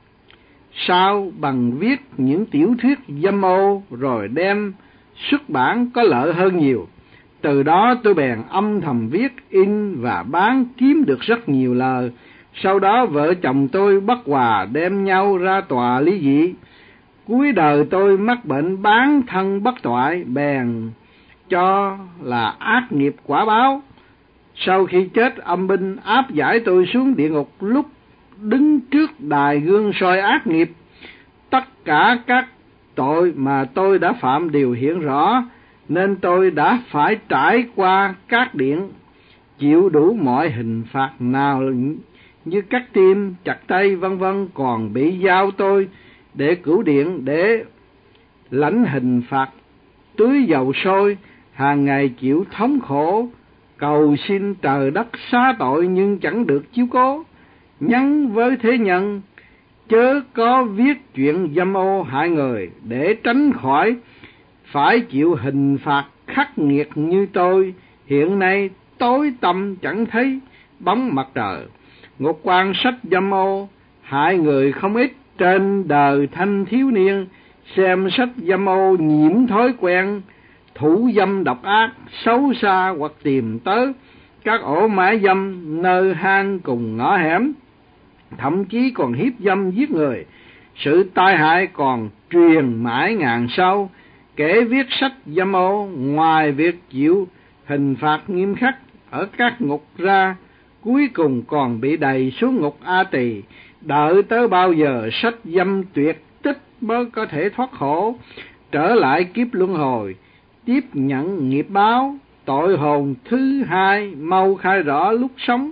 Sao bằng viết những tiểu thuyết dâm ô rồi đem xuất bản có lợi hơn nhiều. Từ đó tôi bèn âm thầm viết, in và bán, kiếm được rất nhiều lời. Sau đó vợ chồng tôi bất hòa, đem nhau ra tòa ly dị. Cuối đời tôi mắc bệnh bán thân bất toại, bèn cho là ác nghiệp quả báo. Sau khi chết, âm binh áp giải tôi xuống địa ngục. Lúc đứng trước đài gương soi ác nghiệp, tất cả các tội mà tôi đã phạm đều hiện rõ, nên tôi đã phải trải qua các điện, chịu đủ mọi hình phạt nào như cắt tim, chặt tay vân vân, còn bị giao tôi để cửu điện để lãnh hình phạt tưới dầu sôi, hàng ngày chịu thống khổ, cầu xin trời đất xá tội nhưng chẳng được chiếu cố. Nhắn với thế nhân chớ có viết chuyện dâm ô hại người, để tránh khỏi phải chịu hình phạt khắc nghiệt như tôi. Hiện nay tối tăm chẳng thấy bóng mặt trời, ngục quan sách dâm ô hại người không ít. Trên đời thanh thiếu niên xem sách dâm ô nhiễm thói quen, thủ dâm độc ác, xấu xa hoặc tìm tới các ổ mã dâm nơi hang cùng ngõ hẻm, thậm chí còn hiếp dâm giết người. Sự tai hại còn truyền mãi ngàn sau. Kẻ viết sách dâm ô ngoài việc chịu hình phạt nghiêm khắc ở các ngục ra, cuối cùng còn bị đày xuống ngục A Tỳ. Đợi tới bao giờ sách dâm tuyệt tích mới có thể thoát khổ, trở lại kiếp luân hồi, tiếp nhận nghiệp báo. Tội hồn thứ hai mau khai rõ lúc sống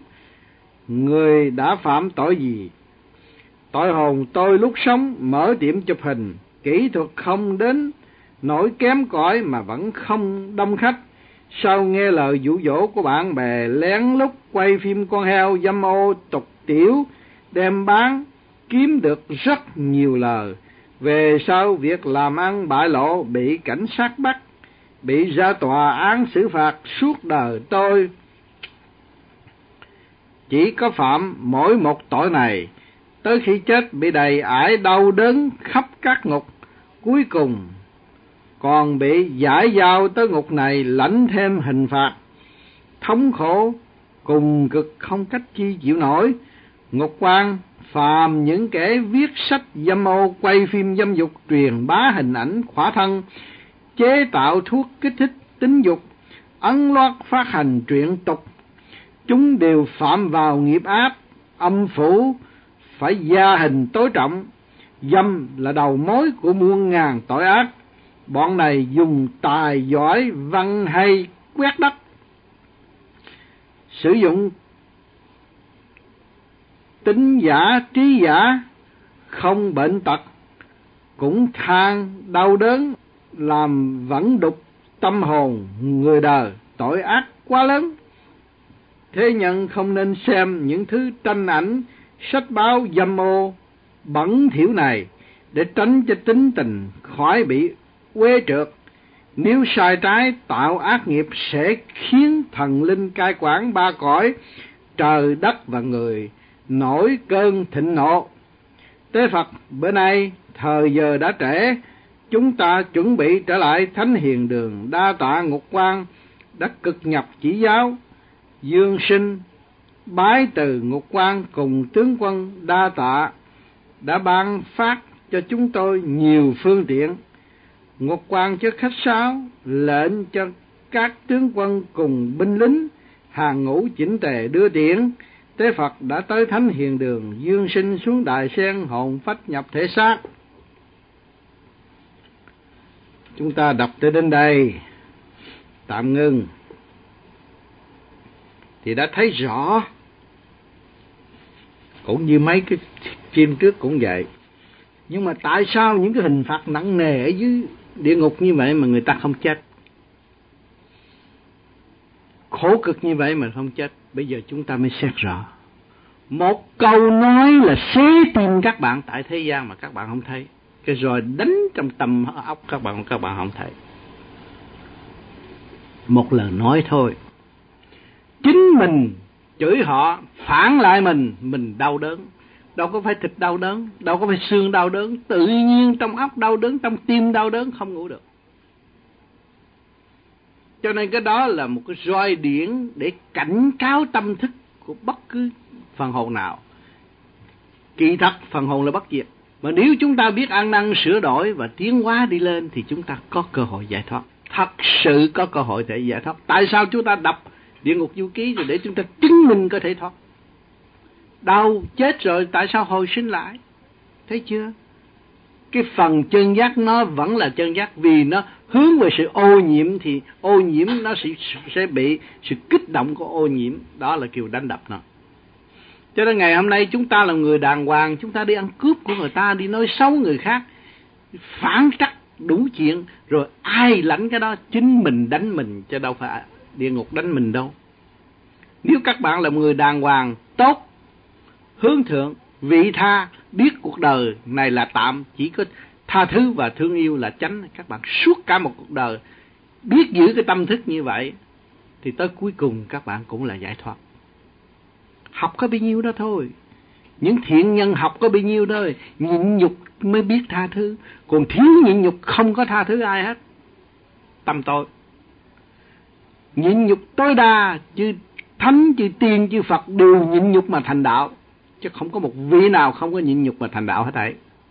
người đã phạm tội gì. Tội hồn tôi lúc sống mở tiệm chụp hình, kỹ thuật không đến nỗi kém cỏi mà vẫn không đông khách. Sau nghe lời dụ dỗ của bạn bè, lén lút quay phim con heo dâm ô tục tiểu, đem bán, kiếm được rất nhiều lời. Về sau việc làm ăn bại lộ, bị cảnh sát bắt, bị ra tòa án xử phạt. Suốt đời tôi chỉ có phạm mỗi một tội này, tới khi chết bị đầy ải đau đớn khắp các ngục, cuối cùng còn bị giải giao tới ngục này lãnh thêm hình phạt. Thống khổ cùng cực không cách chi chịu nổi. Ngục quan phàm những kẻ viết sách dâm ô, quay phim dâm dục, truyền bá hình ảnh khỏa thân, chế tạo thuốc kích thích tính dục, ấn loát phát hành truyện tục, chúng đều phạm vào nghiệp áp âm phủ, phải gia hình tối trọng. Dâm là đầu mối của muôn ngàn tội ác. Bọn này dùng tài giỏi văn hay quét đất, sử dụng tính giả trí giả, không bệnh tật cũng than đau đớn, làm vẫn đục tâm hồn người đời. Tội ác quá lớn. Thế nhân không nên xem những thứ tranh ảnh, sách báo dâm ô bẩn thỉu này, để tránh cho tính tình khỏi bị uế trượt. Nếu sai trái tạo ác nghiệp sẽ khiến thần linh cai quản ba cõi, trời đất và người nổi cơn thịnh nộ. Tế Phật bữa nay thời giờ đã trễ, chúng ta chuẩn bị trở lại thánh hiền đường. Đa tạ Ngục Quan đã cực nhập chỉ giáo. Dương Sinh bái từ Ngục Quan cùng tướng quân đa tạ đã ban phát cho chúng tôi nhiều phương tiện. Ngục Quan cho khách sáo, lệnh cho các tướng quân cùng binh lính hàng ngũ chỉnh tề đưa tiễn. Tế Phật đã tới thánh hiền đường. Dương Sinh xuống đài sen, hồn phách nhập thể xác. Chúng ta đọc tới đến đây tạm ngưng, thì đã thấy rõ, cũng như mấy cái phim trước cũng vậy. Nhưng mà tại sao những cái hình phạt nặng nề ở dưới địa ngục như vậy mà người ta không chết? Khổ cực như vậy mà không chết. Bây giờ chúng ta mới xét rõ. Một câu nói là xé tim các bạn tại thế gian mà các bạn không thấy, cái rồi đánh trong tâm óc các bạn các bạn không thấy. Một lời nói thôi, chính mình chửi họ, phản lại mình, mình đau đớn. Đâu có phải thịt đau đớn, đâu có phải xương đau đớn, tự nhiên trong óc đau đớn, trong tim đau đớn, không ngủ được. Cho nên cái đó là một cái roi điển để cảnh cáo tâm thức của bất cứ phần hồn nào. Kỳ thật phần hồn là bất diệt, mà nếu chúng ta biết ăn năn sửa đổi và tiến hóa đi lên thì chúng ta có cơ hội giải thoát, thật sự có cơ hội để giải thoát. Tại sao chúng ta đọc Địa Ngục Du Ký? Rồi để chúng ta chứng minh có thể thoát. Đau chết rồi tại sao hồi sinh lại? Thấy chưa? Cái phần chân giác nó vẫn là chân giác, vì nó hướng về sự ô nhiễm thì ô nhiễm nó sẽ, sẽ bị sự kích động của ô nhiễm. Đó là kiểu đánh đập nó. Cho nên ngày hôm nay chúng ta là người đàng hoàng, chúng ta đi ăn cướp của người ta, đi nói xấu người khác, phản trắc đủ chuyện, rồi ai lãnh cái đó? Chính mình đánh mình, chứ đâu phải địa ngục đánh mình đâu. Nếu các bạn là một người đàng hoàng, tốt, hướng thượng, vị tha, biết cuộc đời này là tạm, chỉ có tha thứ và thương yêu là chánh, các bạn suốt cả một cuộc đời biết giữ cái tâm thức như vậy, thì tới cuối cùng các bạn cũng là giải thoát. Học có bấy nhiêu đó thôi. Những thiện nhân học có bấy nhiêu thôi. Nhịn nhục mới biết tha thứ, còn thiếu nhịn nhục không có tha thứ ai hết. Tâm tôi nhịn nhục tối đa, chứ thánh, chứ tiên, chứ Phật đều nhịn nhục mà thành đạo, chứ không có một vị nào không có nhịn nhục mà thành đạo hết thảy.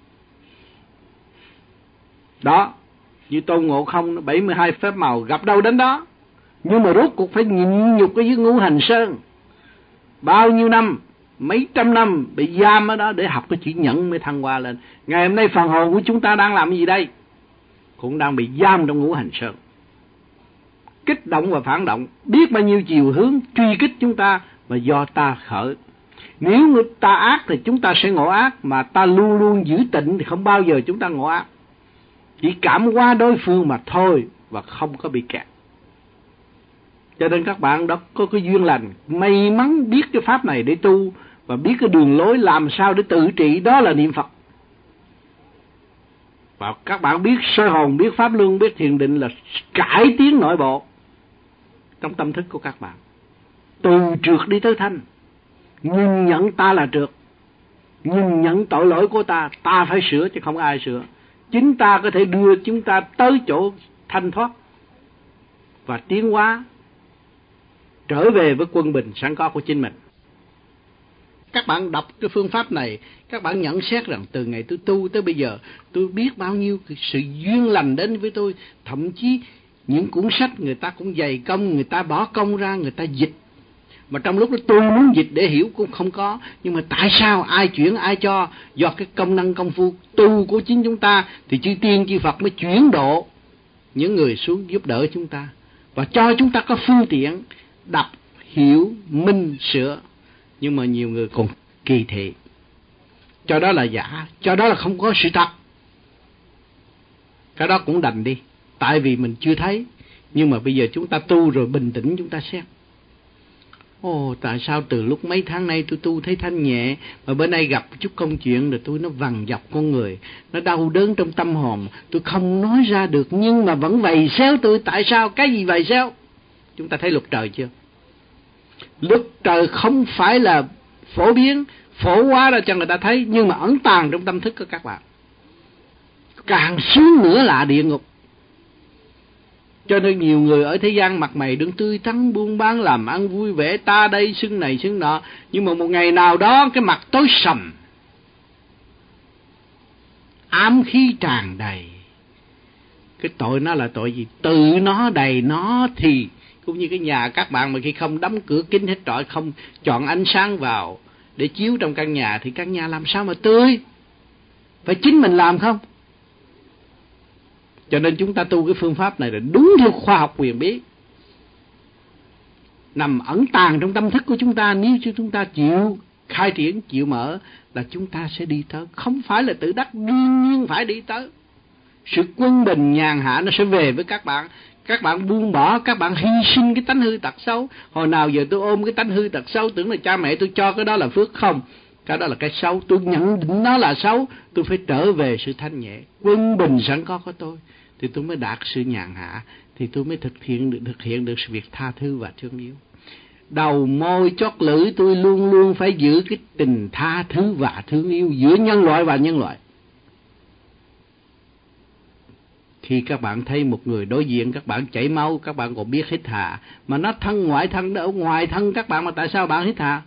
Đó, như Tôn Ngộ Không bảy mươi hai phép màu gặp đâu đến đó, nhưng mà rốt cuộc phải nhịn nhục cái dưới Ngũ Hành Sơn. Bao nhiêu năm, mấy trăm năm bị giam ở đó để học cái chữ nhẫn mới thăng hoa lên. Ngày hôm nay phần hồn của chúng ta đang làm gì đây? Cũng đang bị giam trong Ngũ Hành Sơn, kích động và phản động, biết bao nhiêu chiều hướng truy kích chúng ta mà do ta khởi. Nếu người ta ác thì chúng ta sẽ ngộ ác, mà ta luôn luôn giữ tịnh thì không bao giờ chúng ta ngộ ác. Chỉ cảm hóa đối phương mà thôi, và không có bị kẹt. Cho nên các bạn đó có cái duyên lành, may mắn biết cái pháp này để tu, và biết cái đường lối làm sao để tự trị, đó là niệm Phật. Và các bạn biết soi hồn, biết pháp luân, biết thiền định là cải tiến nội bộ trong tâm thức của các bạn, từ trượt đi tới thanh. Nhìn nhận ta là trượt, nhìn nhận tội lỗi của ta, ta phải sửa chứ không ai sửa. Chính ta có thể đưa chúng ta tới chỗ thanh thoát và tiến hóa, trở về với quân bình sẵn có của chính mình. Các bạn đọc cái phương pháp này, các bạn nhận xét rằng từ ngày tôi tu tới bây giờ, tôi biết bao nhiêu sự duyên lành đến với tôi. Thậm chí những cuốn sách người ta cũng dày công, người ta bỏ công ra, người ta dịch. Mà trong lúc đó tôi muốn dịch để hiểu cũng không có. Nhưng mà tại sao ai chuyển ai cho? Do cái công năng công phu tu của chính chúng ta, thì chư tiên chư Phật mới chuyển độ những người xuống giúp đỡ chúng ta, và cho chúng ta có phương tiện đọc, hiểu, minh, sửa. Nhưng mà nhiều người còn kỳ thị, cho đó là giả, cho đó là không có sự thật. Cái đó cũng đành đi, tại vì mình chưa thấy. Nhưng mà bây giờ chúng ta tu rồi, bình tĩnh chúng ta xét. Ồ, tại sao từ lúc mấy tháng nay tôi tu thấy thanh nhẹ, mà bữa nay gặp chút công chuyện rồi tôi nó vằn dọc con người, nó đau đớn trong tâm hồn, tôi không nói ra được, nhưng mà vẫn vầy xéo tôi. Tại sao? Cái gì vầy xéo? Chúng ta thấy luật trời chưa? Luật trời không phải là phổ biến, phổ hóa ra cho người ta thấy, nhưng mà ẩn tàng trong tâm thức của các bạn. Càng xuống nữa là địa ngục. Cho nên nhiều người ở thế gian mặt mày đứng tươi tắn, buôn bán làm ăn vui vẻ, ta đây xưng này xưng nọ, nhưng mà một ngày nào đó cái mặt tối sầm, ám khí tràn đầy. Cái tội nó là tội gì? Tự nó đầy nó thì cũng như cái nhà các bạn mà khi không đóng cửa kín hết trọi, không chọn ánh sáng vào để chiếu trong căn nhà, thì căn nhà làm sao mà tươi? Phải chính mình làm không? Cho nên chúng ta tu cái phương pháp này là đúng theo khoa học quyền bí, nằm ẩn tàng trong tâm thức của chúng ta. Nếu như chúng ta chịu khai triển, chịu mở, là chúng ta sẽ đi tới. Không phải là tự đắc, đương nhiên phải đi tới. Sự quân bình nhàn hạ nó sẽ về với các bạn. Các bạn buông bỏ, các bạn hy sinh cái tánh hư tật xấu. Hồi nào giờ tôi ôm cái tánh hư tật xấu, tưởng là cha mẹ tôi cho cái đó là phước. Không, cái đó là cái xấu. Tôi nhận định nó là xấu, tôi phải trở về sự thanh nhẹ. Quân bình sẵn có của tôi, thì tôi mới đạt sự nhàn hạ, thì tôi mới thực hiện được thực hiện được sự việc tha thứ và thương yêu. đầu môi chót lưỡi, tôi luôn luôn phải giữ cái tình tha thứ và thương yêu giữa nhân loại và nhân loại. Khi các bạn thấy một người đối diện các bạn chảy máu, các bạn còn biết hít hà, mà nó thân ngoại thân ở ngoài thân các bạn, mà tại sao bạn hít hà?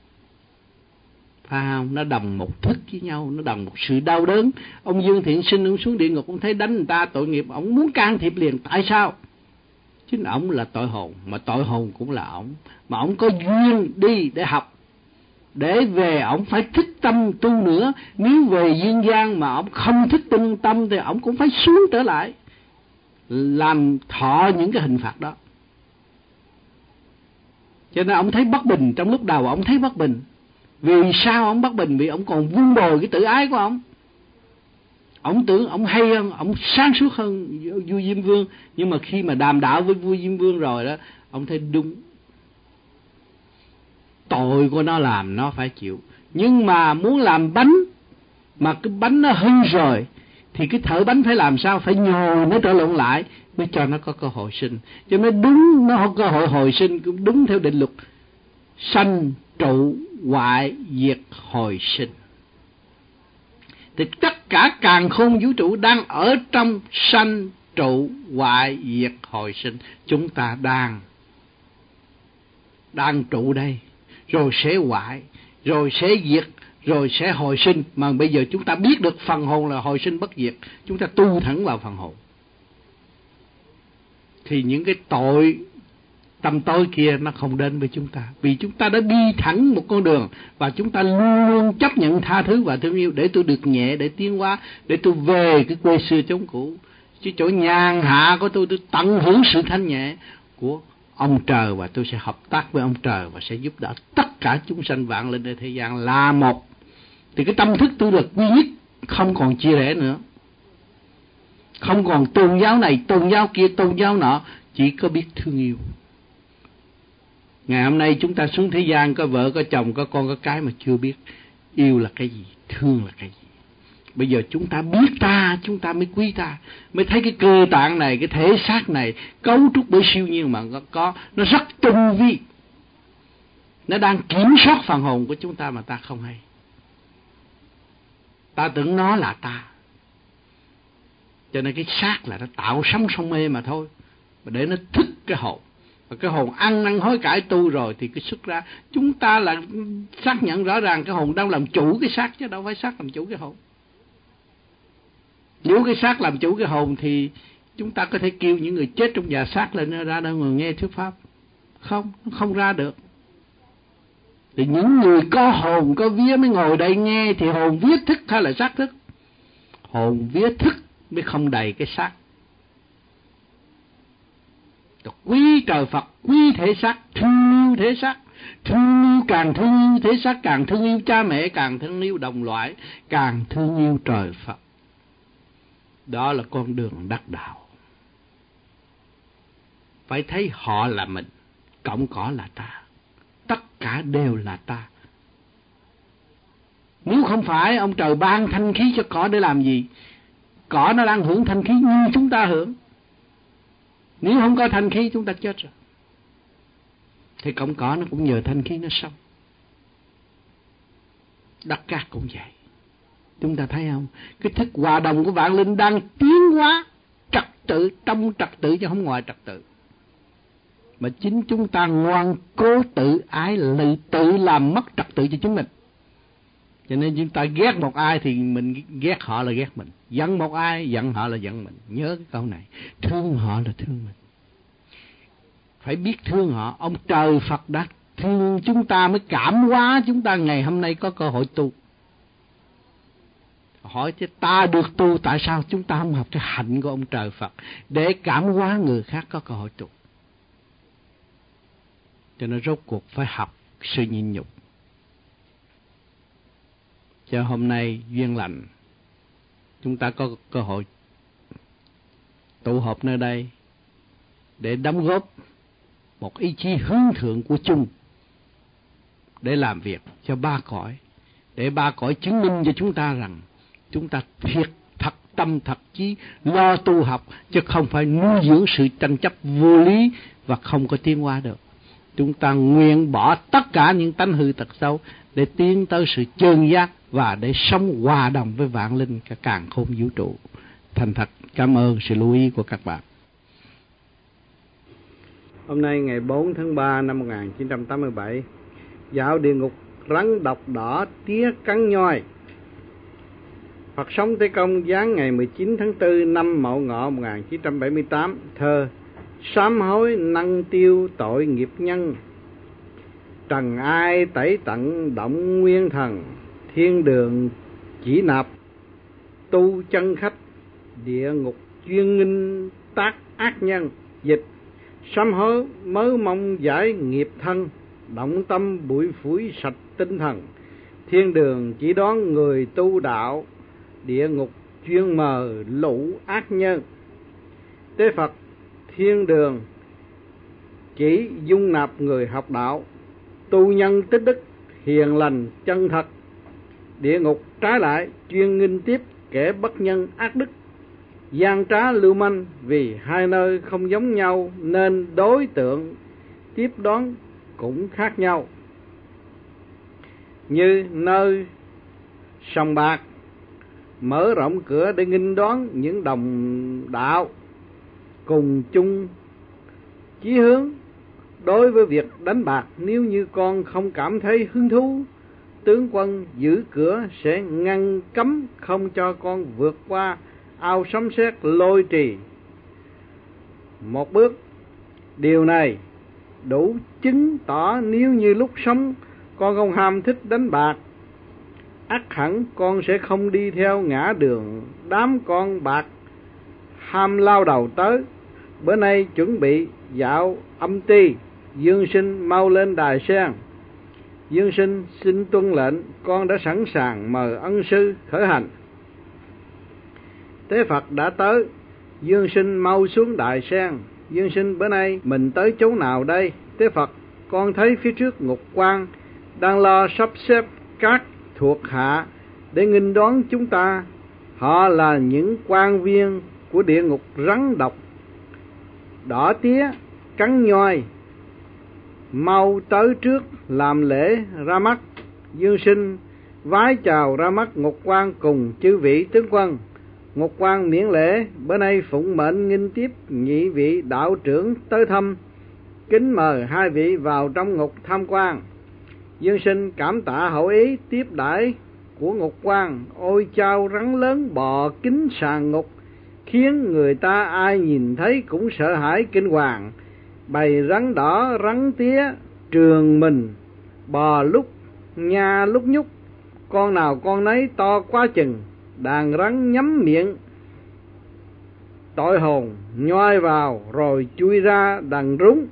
Phải không? Nó đồng một thức với nhau, nó đồng một sự đau đớn. Ông Dương Thiện Sinh, ông xuống địa ngục, ông thấy đánh người ta tội nghiệp, ông muốn can thiệp liền. Tại sao? Chính ông là tội hồn, mà tội hồn cũng là ông. Mà ông có duyên đi để học, để về ông phải thích tâm tu nữa. Nếu về dương gian mà ông không thích tinh tâm thì ông cũng phải xuống trở lại làm thọ những cái hình phạt đó. Cho nên ông thấy bất bình. Trong lúc đầu ông thấy bất bình. Vì sao ông bất bình? Vì ông còn vun bồi cái tự ái của ông. Ông tưởng ông hay hơn, ông sáng suốt hơn vua Diêm Vương. Nhưng mà khi mà đàm đạo với vua Diêm Vương rồi đó, ông thấy đúng, tội của nó làm nó phải chịu. Nhưng mà muốn làm bánh mà cái bánh nó hư rồi thì cái thợ bánh phải làm sao? Phải nhồi nó trở lộn lại mới cho nó có cơ hội sinh. Cho nên đúng, nó có cơ hội hồi sinh cũng đúng theo định luật sanh trụ hoại diệt hồi sinh. Thì tất cả càn khôn vũ trụ đang ở trong sanh trụ hoại diệt hồi sinh. Chúng ta đang đang trụ đây, rồi sẽ hoại, rồi sẽ diệt, rồi sẽ hồi sinh. Mà bây giờ chúng ta biết được phần hồn là hồi sinh bất diệt, chúng ta tu thẳng vào phần hồn, thì những cái tội tâm tối kia nó không đến với chúng ta. Vì chúng ta đã đi thẳng một con đường, và chúng ta luôn luôn chấp nhận tha thứ và thương yêu. Để tôi được nhẹ, để tiến hóa, để tôi về cái quê xưa chốn cũ. Chứ chỗ nhàn hạ của tôi, tôi tận hưởng sự thanh nhẹ của ông trời, và tôi sẽ hợp tác với ông trời và sẽ giúp đỡ tất cả chúng sanh vạn linh ở thế gian là một. Thì cái tâm thức tôi được duy nhất, không còn chia rẽ nữa, không còn tôn giáo này tôn giáo kia tôn giáo nọ, chỉ có biết thương yêu. Ngày hôm nay chúng ta xuống thế gian, có vợ có chồng có con có cái mà chưa biết yêu là cái gì, thương là cái gì. Bây giờ chúng ta biết ta, chúng ta mới quý ta, mới thấy cái cơ tạng này, cái thể xác này cấu trúc bởi siêu nhiên mà có, nó rất tinh vi, nó đang kiểm soát phần hồn của chúng ta mà ta không hay. Ta tưởng nó là ta, cho nên cái xác là nó tạo sóng sông mê mà thôi, mà để nó thức cái hồn. Và cái hồn ăn năn hối cải tu rồi thì cái xuất ra, chúng ta là xác nhận rõ ràng cái hồn đang làm chủ cái xác, chứ đâu phải xác làm chủ cái hồn. Nếu cái xác làm chủ cái hồn thì chúng ta có thể kêu những người chết trong nhà xác lên ra đâu mà nghe thuyết pháp. Không, nó không ra được. Thì những người có hồn có vía mới ngồi đây nghe. Thì hồn vía thức hay là xác thức? Hồn vía thức mới không đầy cái xác. Quý trời Phật, quý thể xác, thương yêu thể xác. Thương yêu, càng thương yêu thể xác, càng thương yêu cha mẹ, càng thương yêu đồng loại, càng thương yêu trời Phật. Đó là con đường đắc đạo. Phải thấy họ là mình, cọng cỏ là ta, tất cả đều là ta. Nếu không phải ông trời ban thanh khí cho cỏ để làm gì? Cỏ nó đang hưởng thanh khí như chúng ta hưởng. Nếu không có thanh khí chúng ta chết rồi. Thì cọng cỏ nó cũng nhờ thanh khí nó sống. Đất cát cũng vậy. Chúng ta thấy không? Cái thức hòa đồng của vạn linh đang tiến hóa trật tự, trong trật tự chứ không ngoài trật tự. Mà chính chúng ta ngoan cố tự ái, tự, tự làm mất trật tự cho chính mình. Cho nên chúng ta ghét một ai thì mình ghét họ là ghét mình, giận một ai giận họ là giận mình. Nhớ cái câu này, thương họ là thương mình. Phải biết thương họ. Ông trời Phật đã thương chúng ta mới cảm hóa chúng ta ngày hôm nay có cơ hội tu. Hỏi chứ ta được tu, tại sao chúng ta không học cái hạnh của ông trời Phật để cảm hóa người khác có cơ hội tu? Cho nên rốt cuộc phải học sự nhịn nhục. Cho hôm nay duyên lành, chúng ta có cơ hội tụ họp nơi đây để đóng góp một ý chí hướng thượng của chung, để làm việc cho ba cõi, để ba cõi chứng minh cho chúng ta rằng chúng ta thiệt thật tâm thật chí lo tu học, chứ không phải nuôi dưỡng sự tranh chấp vô lý và không có tiến hóa được. chúng ta nguyện bỏ tất cả những tánh hư tật xấu để tiến tới sự chơn giác và để sống hòa đồng với vạn linh cả càn khôn vũ trụ. Thành thật cảm ơn sự lưu ý của các bạn. Hôm nay ngày bốn tháng ba năm một nghìn chín trăm tám mươi bảy, dạo địa ngục rắn độc đỏ tía cắn nhoi. Phật sống Tế Công giáng ngày mười chín tháng tư năm Mậu Ngọ một nghìn chín trăm bảy mươi tám. Thơ: sám hối năng tiêu tội nghiệp nhân, trần ai tẩy tận động nguyên thần, thiên đường chỉ nạp tu chân khách, địa ngục chuyên nghinh tác ác nhân. Dịch: sám hối mới mong giải nghiệp thân, động tâm bụi phủi sạch tinh thần, thiên đường chỉ đón người tu đạo, địa ngục chuyên mờ lũ ác nhân. Tế Phật: thiên đường chỉ dung nạp người học đạo, tu nhân tích đức, hiền lành chân thật. Địa ngục trái lại chuyên nghinh tiếp kẻ bất nhân ác đức, gian trá lưu manh. Vì hai nơi không giống nhau nên đối tượng tiếp đón cũng khác nhau. Như nơi sòng bạc mở rộng cửa để nghinh đón những đồng đạo cùng chung chí hướng đối với việc đánh bạc. Nếu như con không cảm thấy hứng thú, tướng quân giữ cửa sẽ ngăn cấm không cho con vượt qua ao sấm sét lôi trì một bước. Điều này đủ chứng tỏ nếu như lúc sống con không ham thích đánh bạc, ắt hẳn con sẽ không đi theo ngã đường đám con bạc ham lao đầu tới. Bữa nay chuẩn bị dạo âm ti, Dương Sinh mau lên đài sen. Dương Sinh xin tuân lệnh, con đã sẵn sàng, mời ân sư khởi hành. Tế Phật đã tới, Dương Sinh mau xuống đài sen. Dương Sinh, bữa nay mình tới chỗ nào đây? Tế Phật: con thấy phía trước ngục quan đang lo sắp xếp các thuộc hạ để nghinh đón chúng ta. Họ là những quan viên của địa ngục rắn độc đỏ tía cắn nhoi, mau tới trước làm lễ ra mắt. Dương Sinh vái chào ra mắt ngục quan cùng chư vị tướng quân. Ngục quan miễn lễ, bữa nay phụng mệnh nghinh tiếp nhị vị đạo trưởng tới thăm, kính mời hai vị vào trong ngục tham quan. Dương Sinh cảm tạ hậu ý tiếp đãi của ngục quan. Ôi chao, rắn lớn bò kín sàn ngục, khiến người ta ai nhìn thấy cũng sợ hãi kinh hoàng. Bầy rắn đỏ rắn tía trường mình, bò lúc nha lúc nhúc, con nào con nấy to quá chừng. Đàn rắn nhắm miệng tội hồn nhoi vào rồi chui ra đằng rúng.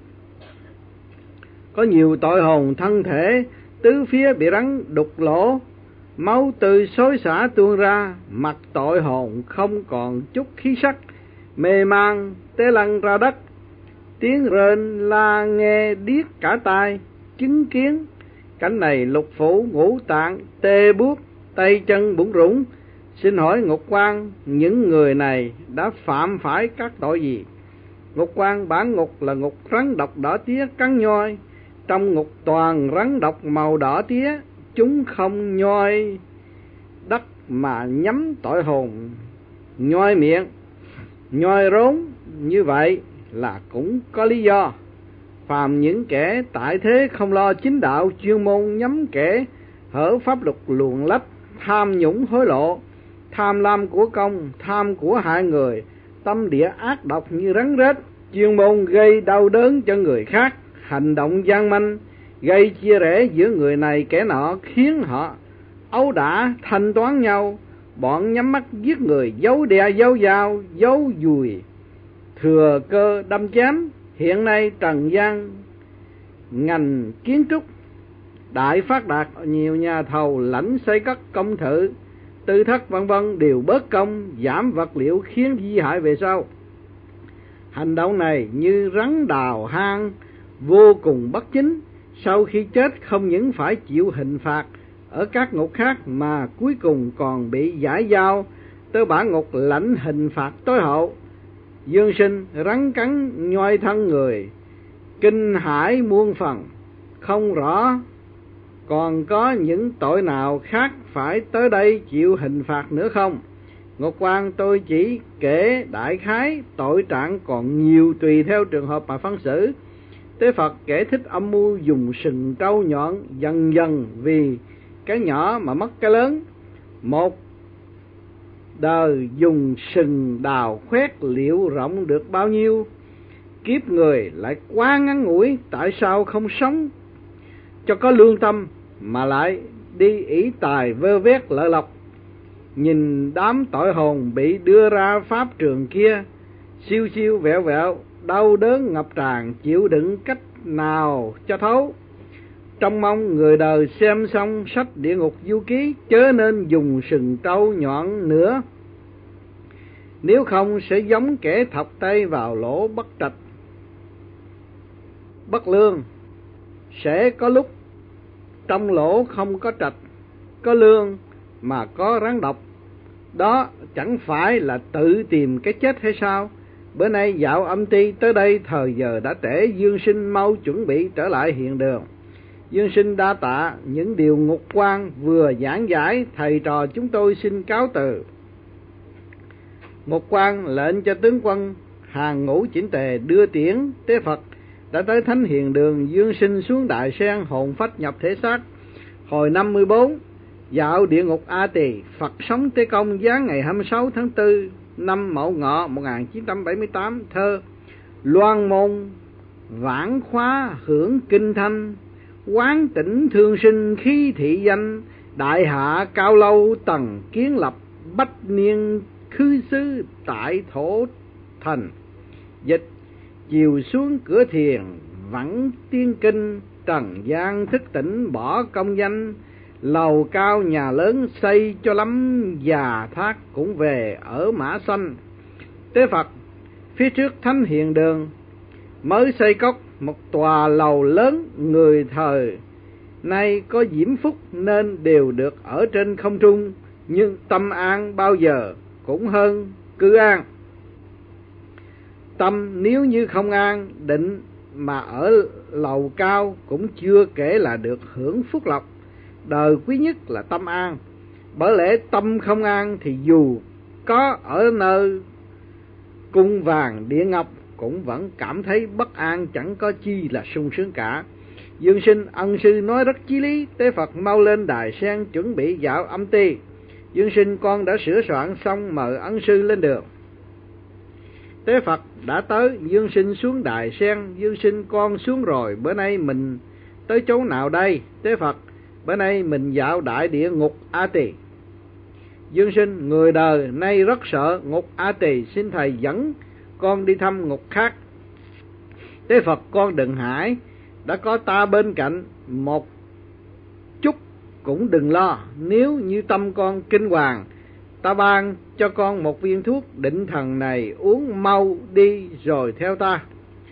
Có nhiều tội hồn thân thể tứ phía bị rắn đục lỗ, máu tươi xối xả tuôn ra, mặt tội hồn không còn chút khí sắc, mê man té lăn ra đất. Tiếng rên la nghe điếc cả tai. Chứng kiến cảnh này, lục phủ ngũ tạng tê buốt, tay chân bủn rủn. Xin hỏi ngục quan, những người này đã phạm phải các tội gì? Ngục quan: bản ngục là ngục rắn độc đỏ tía cắn nhoi. Trong ngục toàn rắn độc màu đỏ tía, chúng không nhoi đất mà nhắm tội hồn nhoi miệng, nhoi rốn. Như vậy là cũng có lý do. Phàm những kẻ tại thế không lo chính đạo, chuyên môn nhắm kẻ hở pháp luật luồn lách, tham nhũng hối lộ, tham lam của công, tham của hại người, tâm địa ác độc như rắn rết, chuyên môn gây đau đớn cho người khác, hành động gian manh, gây chia rẽ giữa người này kẻ nọ, khiến họ ấu đả thanh toán nhau. Bọn nhắm mắt giết người, giấu đè giấu dao, giấu dùi, thừa cơ đâm chém. Hiện nay trần gian ngành kiến trúc đại phát đạt, nhiều nhà thầu lãnh xây cất công thự, tư thất vân vân đều bớt công, giảm vật liệu khiến di hại về sau. Hành động này như rắn đào hang, vô cùng bất chính. Sau khi chết không những phải chịu hình phạt ở các ngục khác mà cuối cùng còn bị giải giao tới bản ngục lãnh hình phạt tối hậu. Dương Sinh: rắn cắn nhoi thân người, kinh hãi muôn phần, không rõ còn có những tội nào khác phải tới đây chịu hình phạt nữa không? Ngọc Hoàng, tôi chỉ kể đại khái, tội trạng còn nhiều tùy theo trường hợp mà phân xử. Tế Phật kể thích âm mưu dùng sừng trâu nhọn, dần dần vì cái nhỏ mà mất cái lớn. Một đời dùng sừng đào khoét liệu rộng được bao nhiêu? Kiếp người lại quá ngắn ngủi, tại sao không sống cho có lương tâm mà lại đi ỷ tài vơ vét lợi lộc? Nhìn đám tội hồn bị đưa ra pháp trường kia, siêu siêu vẹo vẹo, đau đớn ngập tràn, chịu đựng cách nào cho thấu. Trông mong người đời xem xong sách Địa Ngục Du Ký, chớ nên dùng sừng trâu nhọn nữa, nếu không sẽ giống kẻ thọc tay vào lỗ bất trạch bất lương. Sẽ có lúc trong lỗ không có trạch, có lương mà có rắn độc, đó chẳng phải là tự tìm cái chết hay sao? Bữa nay dạo âm ty tới đây, thời giờ đã trễ, Dương Sinh mau chuẩn bị trở lại hiện đường. Dương Sinh đa tạ những điều Ngục Quan vừa giảng giải, thầy trò chúng tôi xin cáo từ. Ngục Quan lệnh cho tướng quân hàng ngũ chỉnh tề đưa tiễn. Tế Phật đã tới thánh hiền đường, Dương Sinh xuống đại sen, hồn phách nhập thể xác. Hồi năm mươi bốn, dạo địa ngục A Tỳ, Phật sống Tế Công giáng ngày hai mươi sáu tháng tư năm Mậu Ngọ một nghìn chín trăm bảy mươi tám. Thơ: loan môn vãn khóa hưởng kinh thanh, quán tỉnh thương sinh khí thị danh, đại hạ cao lâu tầng kiến lập, bách niên khư xứ tại thổ thành. Dịch: chiều xuống cửa thiền vắng tiên kinh, trần gian thức tỉnh bỏ công danh, lầu cao nhà lớn xây cho lắm, già thác cũng về ở mã xanh. Tế Phật, phía trước thánh hiền đường mới xây cất một tòa lầu lớn, người thời nay có diễm phúc nên đều được ở trên không trung, nhưng tâm an bao giờ cũng hơn cư an. Tâm nếu như không an định mà ở lầu cao cũng chưa kể là được hưởng phúc lộc. Đời quý nhất là tâm an, bởi lẽ tâm không an thì dù có ở nơi cung vàng địa ngọc cũng vẫn cảm thấy bất an, chẳng có chi là sung sướng cả. Dương Sinh, ân sư nói rất chí lý. Tế Phật mau lên đài sen chuẩn bị dạo âm ty. Dương Sinh, con đã sửa soạn xong, mời ân sư lên đường. Tế Phật đã tới, Dương Sinh xuống đài sen. Dương Sinh, con xuống rồi, bữa nay mình tới chỗ nào đây? Tế Phật, bữa nay mình dạo đại địa ngục A Tỳ. Dương Sinh, người đời nay rất sợ ngục A Tỳ, xin thầy dẫn con đi thăm ngục khác. Tế Phật, con đừng hãi, đã có ta bên cạnh một chút cũng đừng lo. Nếu như tâm con kinh hoàng, ta ban cho con một viên thuốc định thần này, uống mau đi rồi theo ta.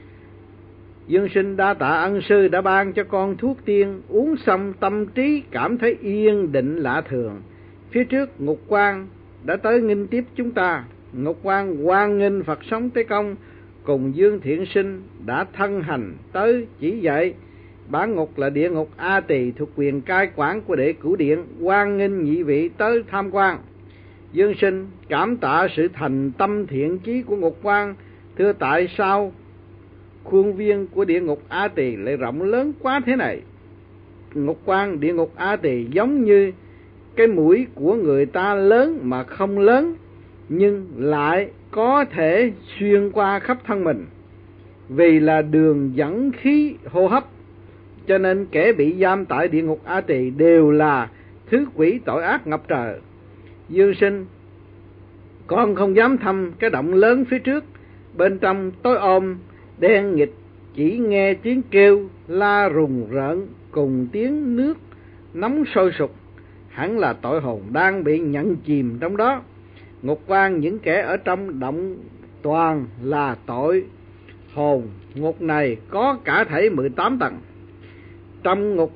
Dương Sinh đa tạ ân sư đã ban cho con thuốc tiên, uống xong tâm trí cảm thấy yên định lạ thường. Phía trước Ngục Quan đã tới nghinh tiếp chúng ta. Ngục Quan hoan nghênh Phật sống Tế Công cùng Dương Thiện Sinh đã thân hành tới chỉ dạy. Bản ngục là địa ngục A Tỳ thuộc quyền cai quản của Đệ Cửu Điện, hoan nghênh nhị vị tới tham quan. Dương Sinh cảm tạ sự thành tâm thiện chí của Ngục Quan. Thưa, tại sao khuôn viên của địa ngục A Tỳ lại rộng lớn quá thế này? Ngục Quan, địa ngục A Tỳ giống như cái mũi của người ta lớn mà không lớn, nhưng lại có thể xuyên qua khắp thân mình. Vì là đường dẫn khí hô hấp, cho nên kẻ bị giam tại địa ngục A Tỳ đều là thứ quỷ tội ác ngập trời. Dương Sinh, con không dám thăm cái động lớn phía trước, bên trong tối ôm đen nghịch, chỉ nghe tiếng kêu la rùng rợn cùng tiếng nước nóng sôi sục, hẳn là tội hồn đang bị nhận chìm trong đó. Ngục Quan, những kẻ ở trong động toàn là tội hồn. Ngục này có cả thảy mười tám tầng. Trong ngục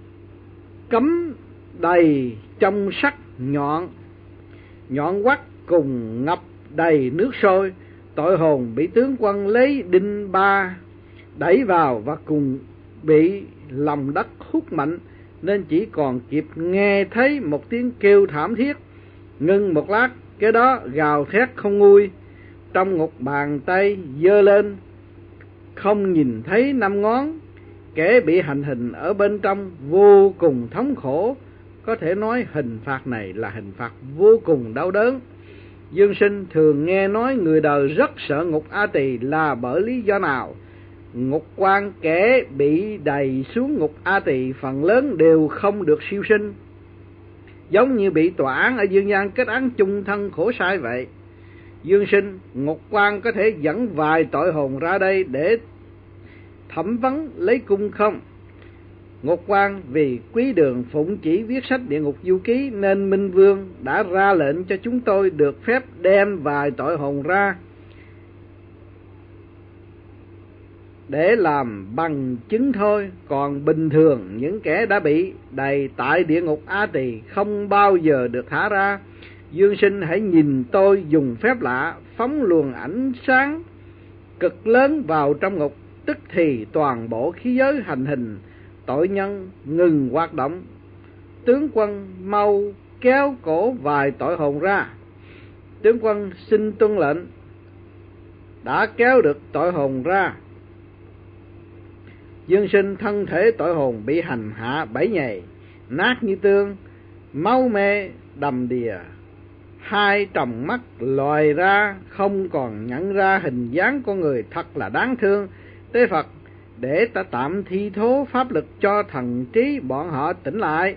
cấm đầy trong sắt nhọn, nhọn quắt cùng ngập đầy nước sôi. Tội hồn bị tướng quân lấy đinh ba đẩy vào và cùng bị lòng đất hút mạnh, nên chỉ còn kịp nghe thấy một tiếng kêu thảm thiết. Ngưng một lát, cái đó gào thét không nguôi. Trong một bàn tay giơ lên, không nhìn thấy năm ngón. Kẻ bị hành hình ở bên trong vô cùng thống khổ. Có thể nói hình phạt này là hình phạt vô cùng đau đớn. Dương Sinh thường nghe nói người đời rất sợ ngục A Tỳ là bởi lý do nào? Ngục quan kẻ bị đày xuống ngục A Tỳ phần lớn đều không được siêu sinh, giống như bị tòa án ở dương gian kết án chung thân khổ sai vậy. Dương Sinh, ngục quan có thể dẫn vài tội hồn ra đây để thẩm vấn lấy cung không? Ngục quan vì Quý Đường phụng chỉ viết sách Địa Ngục Du Ký nên Minh Vương đã ra lệnh cho chúng tôi được phép đem vài tội hồn ra để làm bằng chứng thôi. Còn bình thường những kẻ đã bị đày tại địa ngục A Tỳ không bao giờ được thả ra. Dương Sinh hãy nhìn tôi dùng phép lạ phóng luồng ánh sáng cực lớn vào trong ngục, tức thì toàn bộ khí giới hành hình tội nhân ngừng hoạt động. Tướng quân mau kéo cổ vài tội hồn ra. Tướng quân xin tuân lệnh. Đã kéo được tội hồn ra. Dương Sinh thân thể tội hồn bị hành hạ bảy nhầy, nát như tương, máu mê đầm đìa, hai tròng mắt lòi ra, không còn nhận ra hình dáng con người, thật là đáng thương. Tế Phật, để ta tạm thi thố pháp lực cho thần trí bọn họ tỉnh lại,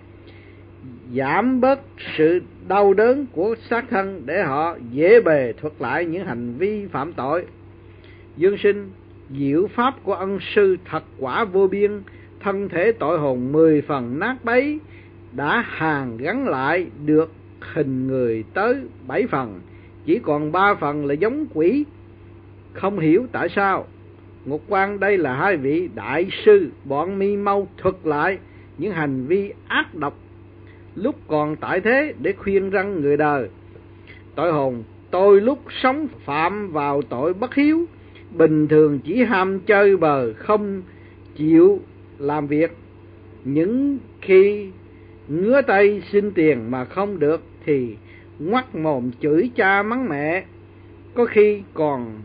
giảm bớt sự đau đớn của xác thân để họ dễ bề thuật lại những hành vi phạm tội. Dương Sinh, diệu pháp của ân sư thật quả vô biên. Thân thể tội hồn mười phần nát bấy đã hàn gắn lại được hình người tới bảy phần, chỉ còn ba phần là giống quỷ. Không hiểu tại sao. Ngục quan, đây là hai vị đại sư, bọn mi mau thuật lại những hành vi ác độc lúc còn tại thế để khuyên răn người đời. Tội hồn tôi lúc sống phạm vào tội bất hiếu, bình thường chỉ ham chơi bời, không chịu làm việc. Những khi ngứa tay xin tiền mà không được thì ngoắt mồm chửi cha mắng mẹ, có khi còn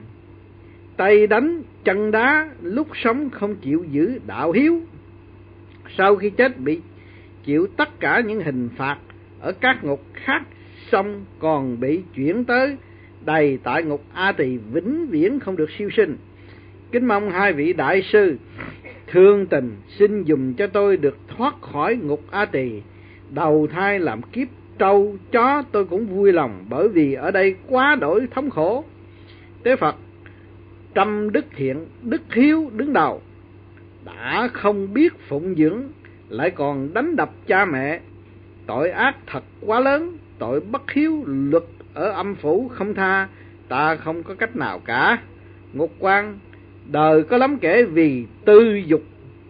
tay đánh chân đá. Lúc sống không chịu giữ đạo hiếu, sau khi chết bị chịu tất cả những hình phạt ở các ngục khác, xong còn bị chuyển tới đầy tại ngục A Tỳ vĩnh viễn không được siêu sinh. Kính mong hai vị đại sư thương tình xin dùng cho tôi được thoát khỏi ngục A Tỳ, đầu thai làm kiếp trâu chó tôi cũng vui lòng, bởi vì ở đây quá đổi thống khổ. Tế Phật, trăm đức thiện, đức hiếu đứng đầu, đã không biết phụng dưỡng lại còn đánh đập cha mẹ, tội ác thật quá lớn. Tội bất hiếu luật ở âm phủ không tha, ta không có cách nào cả. Ngục quan, đời có lắm kẻ vì tư dục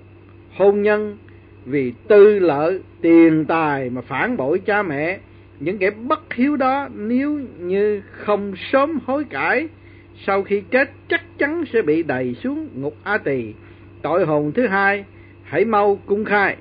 hôn nhân, vì tư lợi tiền tài mà phản bội cha mẹ. Những kẻ bất hiếu đó nếu như không sớm hối cải, sau khi chết chắc chắn sẽ bị đày xuống ngục A Tỳ. Tội hồn thứ hai, hãy mau cung khai.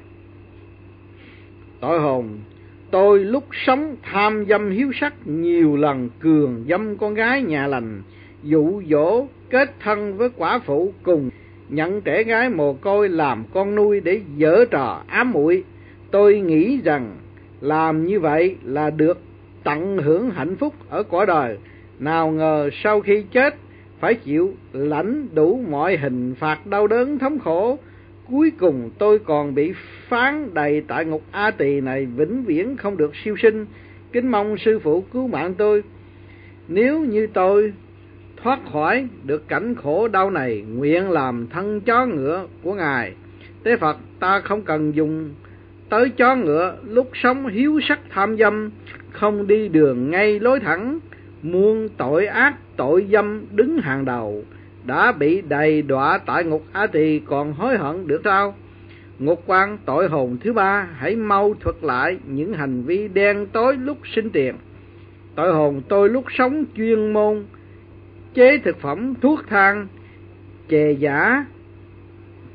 Tội hồn tôi lúc sống tham dâm hiếu sắc, nhiều lần cường dâm con gái nhà lành, dụ dỗ kết thân với quả phụ, cùng nhận trẻ gái mồ côi làm con nuôi để giở trò ám muội. Tôi nghĩ rằng làm như vậy là được tận hưởng hạnh phúc ở cõi đời, nào ngờ sau khi chết phải chịu lãnh đủ mọi hình phạt đau đớn thống khổ. Cuối cùng tôi còn bị phán đầy tại ngục A Tỳ này vĩnh viễn không được siêu sinh. Kính mong sư phụ cứu mạng tôi. Nếu như tôi thoát khỏi được cảnh khổ đau này, nguyện làm thân chó ngựa của ngài. Tế Phật, ta không cần dùng tới chó ngựa, lúc sống hiếu sắc tham dâm, không đi đường ngay lối thẳng, muôn tội ác tội dâm đứng hàng đầu, đã bị đầy đọa tại ngục A Tỳ còn hối hận được sao? Ngục quan, tội hồn thứ ba, hãy mau thuật lại những hành vi đen tối lúc sinh tiền. Tội hồn tôi lúc sống chuyên môn chế thực phẩm thuốc thang, chè giả,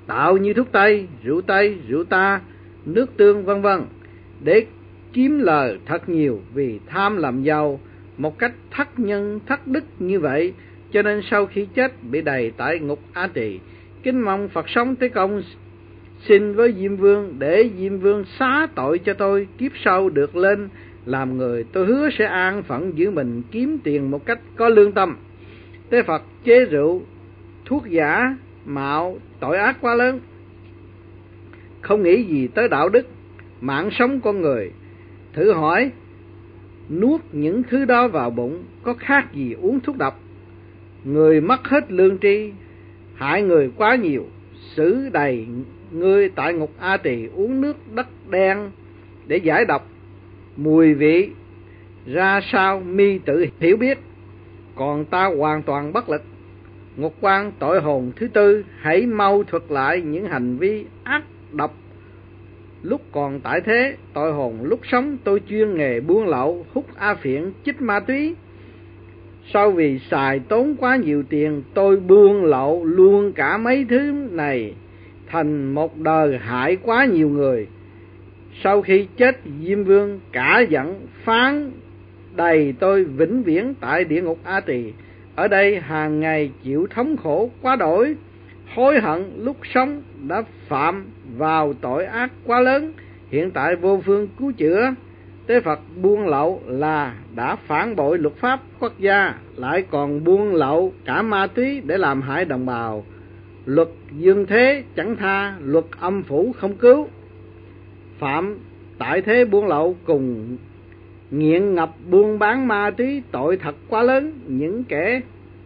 tạo như thuốc tây, rượu tây, rượu ta, nước tương vân vân, để kiếm lời thật nhiều vì tham làm giàu một cách thất nhân thất đức như vậy, cho nên sau khi chết bị đầy tại ngục A Tỳ. Kính mong Phật sống Thế Công xin với Diêm Vương để Diêm Vương xá tội cho tôi, kiếp sau được lên làm người, tôi hứa sẽ an phận giữ mình kiếm tiền một cách có lương tâm. Tế Phật: chế rượu, thuốc giả, mạo, tội ác quá lớn, không nghĩ gì tới đạo đức, mạng sống con người. Thử hỏi, nuốt những thứ đó vào bụng có khác gì uống thuốc độc? Người mất hết lương tri, hại người quá nhiều, xử đầy ngươi tại ngục A Tỳ uống nước đất đen để giải độc, mùi vị ra sao mi tự hiểu biết, còn ta hoàn toàn bất lực. Ngục quan tội hồn thứ tư, hãy mau thuật lại những hành vi ác độc lúc còn tại thế. Tội hồn lúc sống tôi chuyên nghề buôn lậu, hút a phiện, chích ma túy. Sau vì xài tốn quá nhiều tiền, tôi buôn lậu luôn cả mấy thứ này, thành một đời hại quá nhiều người. Sau khi chết, Diêm Vương cả giận phán đầy tôi vĩnh viễn tại địa ngục A Tỳ. Ở đây hàng ngày chịu thống khổ quá đổi, hối hận lúc sống đã phạm vào tội ác quá lớn, hiện tại vô phương cứu chữa. Tế Phật: buôn lậu là đã phản bội luật pháp quốc gia, lại còn buôn lậu cả ma túy để làm hại đồng bào. Luật dương thế chẳng tha, luật âm phủ không cứu. Phạm tại thế buôn lậu cùng nghiện ngập buôn bán ma túy, tội thật quá lớn. Những kẻ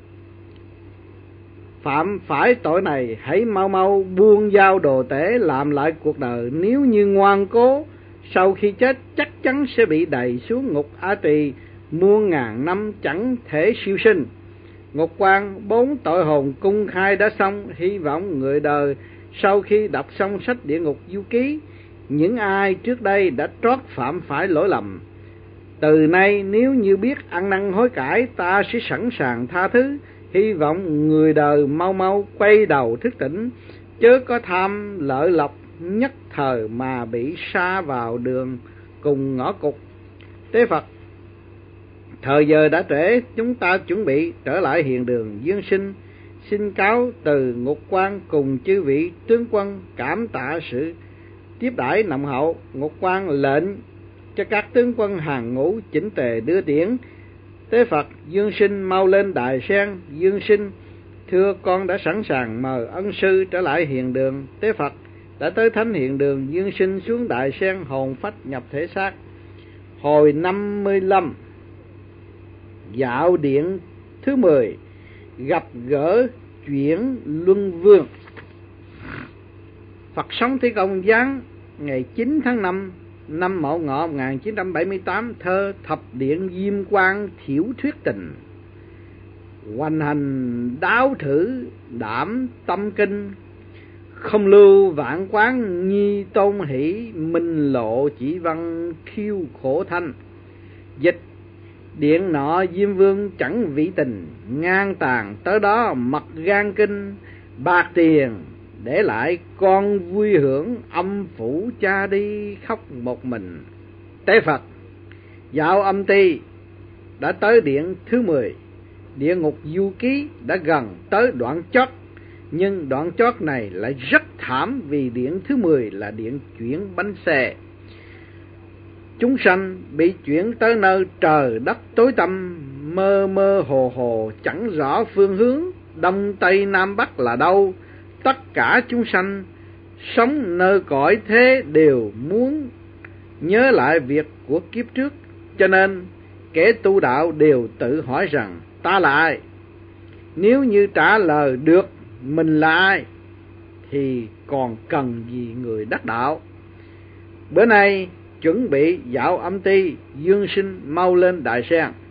phạm phải tội này hãy mau mau buông dao đồ tể, làm lại cuộc đời. Nếu như ngoan cố, sau khi chết chắc chắn sẽ bị đày xuống ngục A Tỳ, muôn ngàn năm chẳng thể siêu sinh. Ngục quan bốn tội hồn cung khai đã xong, hy vọng người đời sau khi đọc xong sách Địa Ngục Du Ký, những ai trước đây đã trót phạm phải lỗi lầm, từ nay nếu như biết ăn năn hối cải, ta sẽ sẵn sàng tha thứ. Hy vọng người đời mau mau quay đầu thức tỉnh, chớ có tham lợi lộc nhất thời mà bị sa vào đường cùng ngõ cụt. Tế Phật: thời giờ đã trễ, chúng ta chuẩn bị trở lại hiện đường. Dương sinh xin cáo từ ngục quan cùng chư vị tướng quân, cảm tạ sự tiếp đãi nồng hậu. Ngục quan lệnh cho các tướng quân hàng ngũ chỉnh tề đưa tiễn. Tế Phật: Dương sinh mau lên đài sen. Dương sinh: thưa con đã sẵn sàng, mời ân sư trở lại hiện đường. Tế Phật đã tới thánh hiện đường. Dương sinh xuống đài sen, hồn phách nhập thể xác. Hồi năm mươi lăm, dạo điện thứ mười, gặp gỡ chuyển luân vương. Phật sống Thế Công giáng ngày chín tháng năm năm Mậu Ngọ một nghìn chín trăm bảy mươi tám. Thơ Thập Điện Diêm Quang Thiểu Thuyết Tình. Hoành hành đáo thử đảm tâm kinh, không lưu vạn quán nhi tôn hỷ, minh lộ chỉ văn khiêu khổ thanh. Dịch: điện nọ Diêm Vương chẳng vị tình, ngang tàn tới đó mặc gan kinh, bạc tiền để lại con vui hưởng, âm phủ cha đi khóc một mình. Tế Phật: dạo âm ti đã tới điện thứ mười. Địa ngục Du Ký đã gần tới đoạn chót, nhưng đoạn chót này lại rất thảm, vì điện thứ mười là điện chuyển bánh xe. Chúng sanh bị chuyển tới nơi trời đất tối tăm, mơ mơ hồ hồ chẳng rõ phương hướng, đông tây nam bắc là đâu. Tất cả chúng sanh sống nơi cõi thế đều muốn nhớ lại việc của kiếp trước, cho nên kẻ tu đạo đều tự hỏi rằng ta là ai. Nếu như trả lời được mình là ai thì còn cần gì người đắc đạo. Bữa nay chuẩn bị dạo âm ti, Dương sinh mau lên đài sen.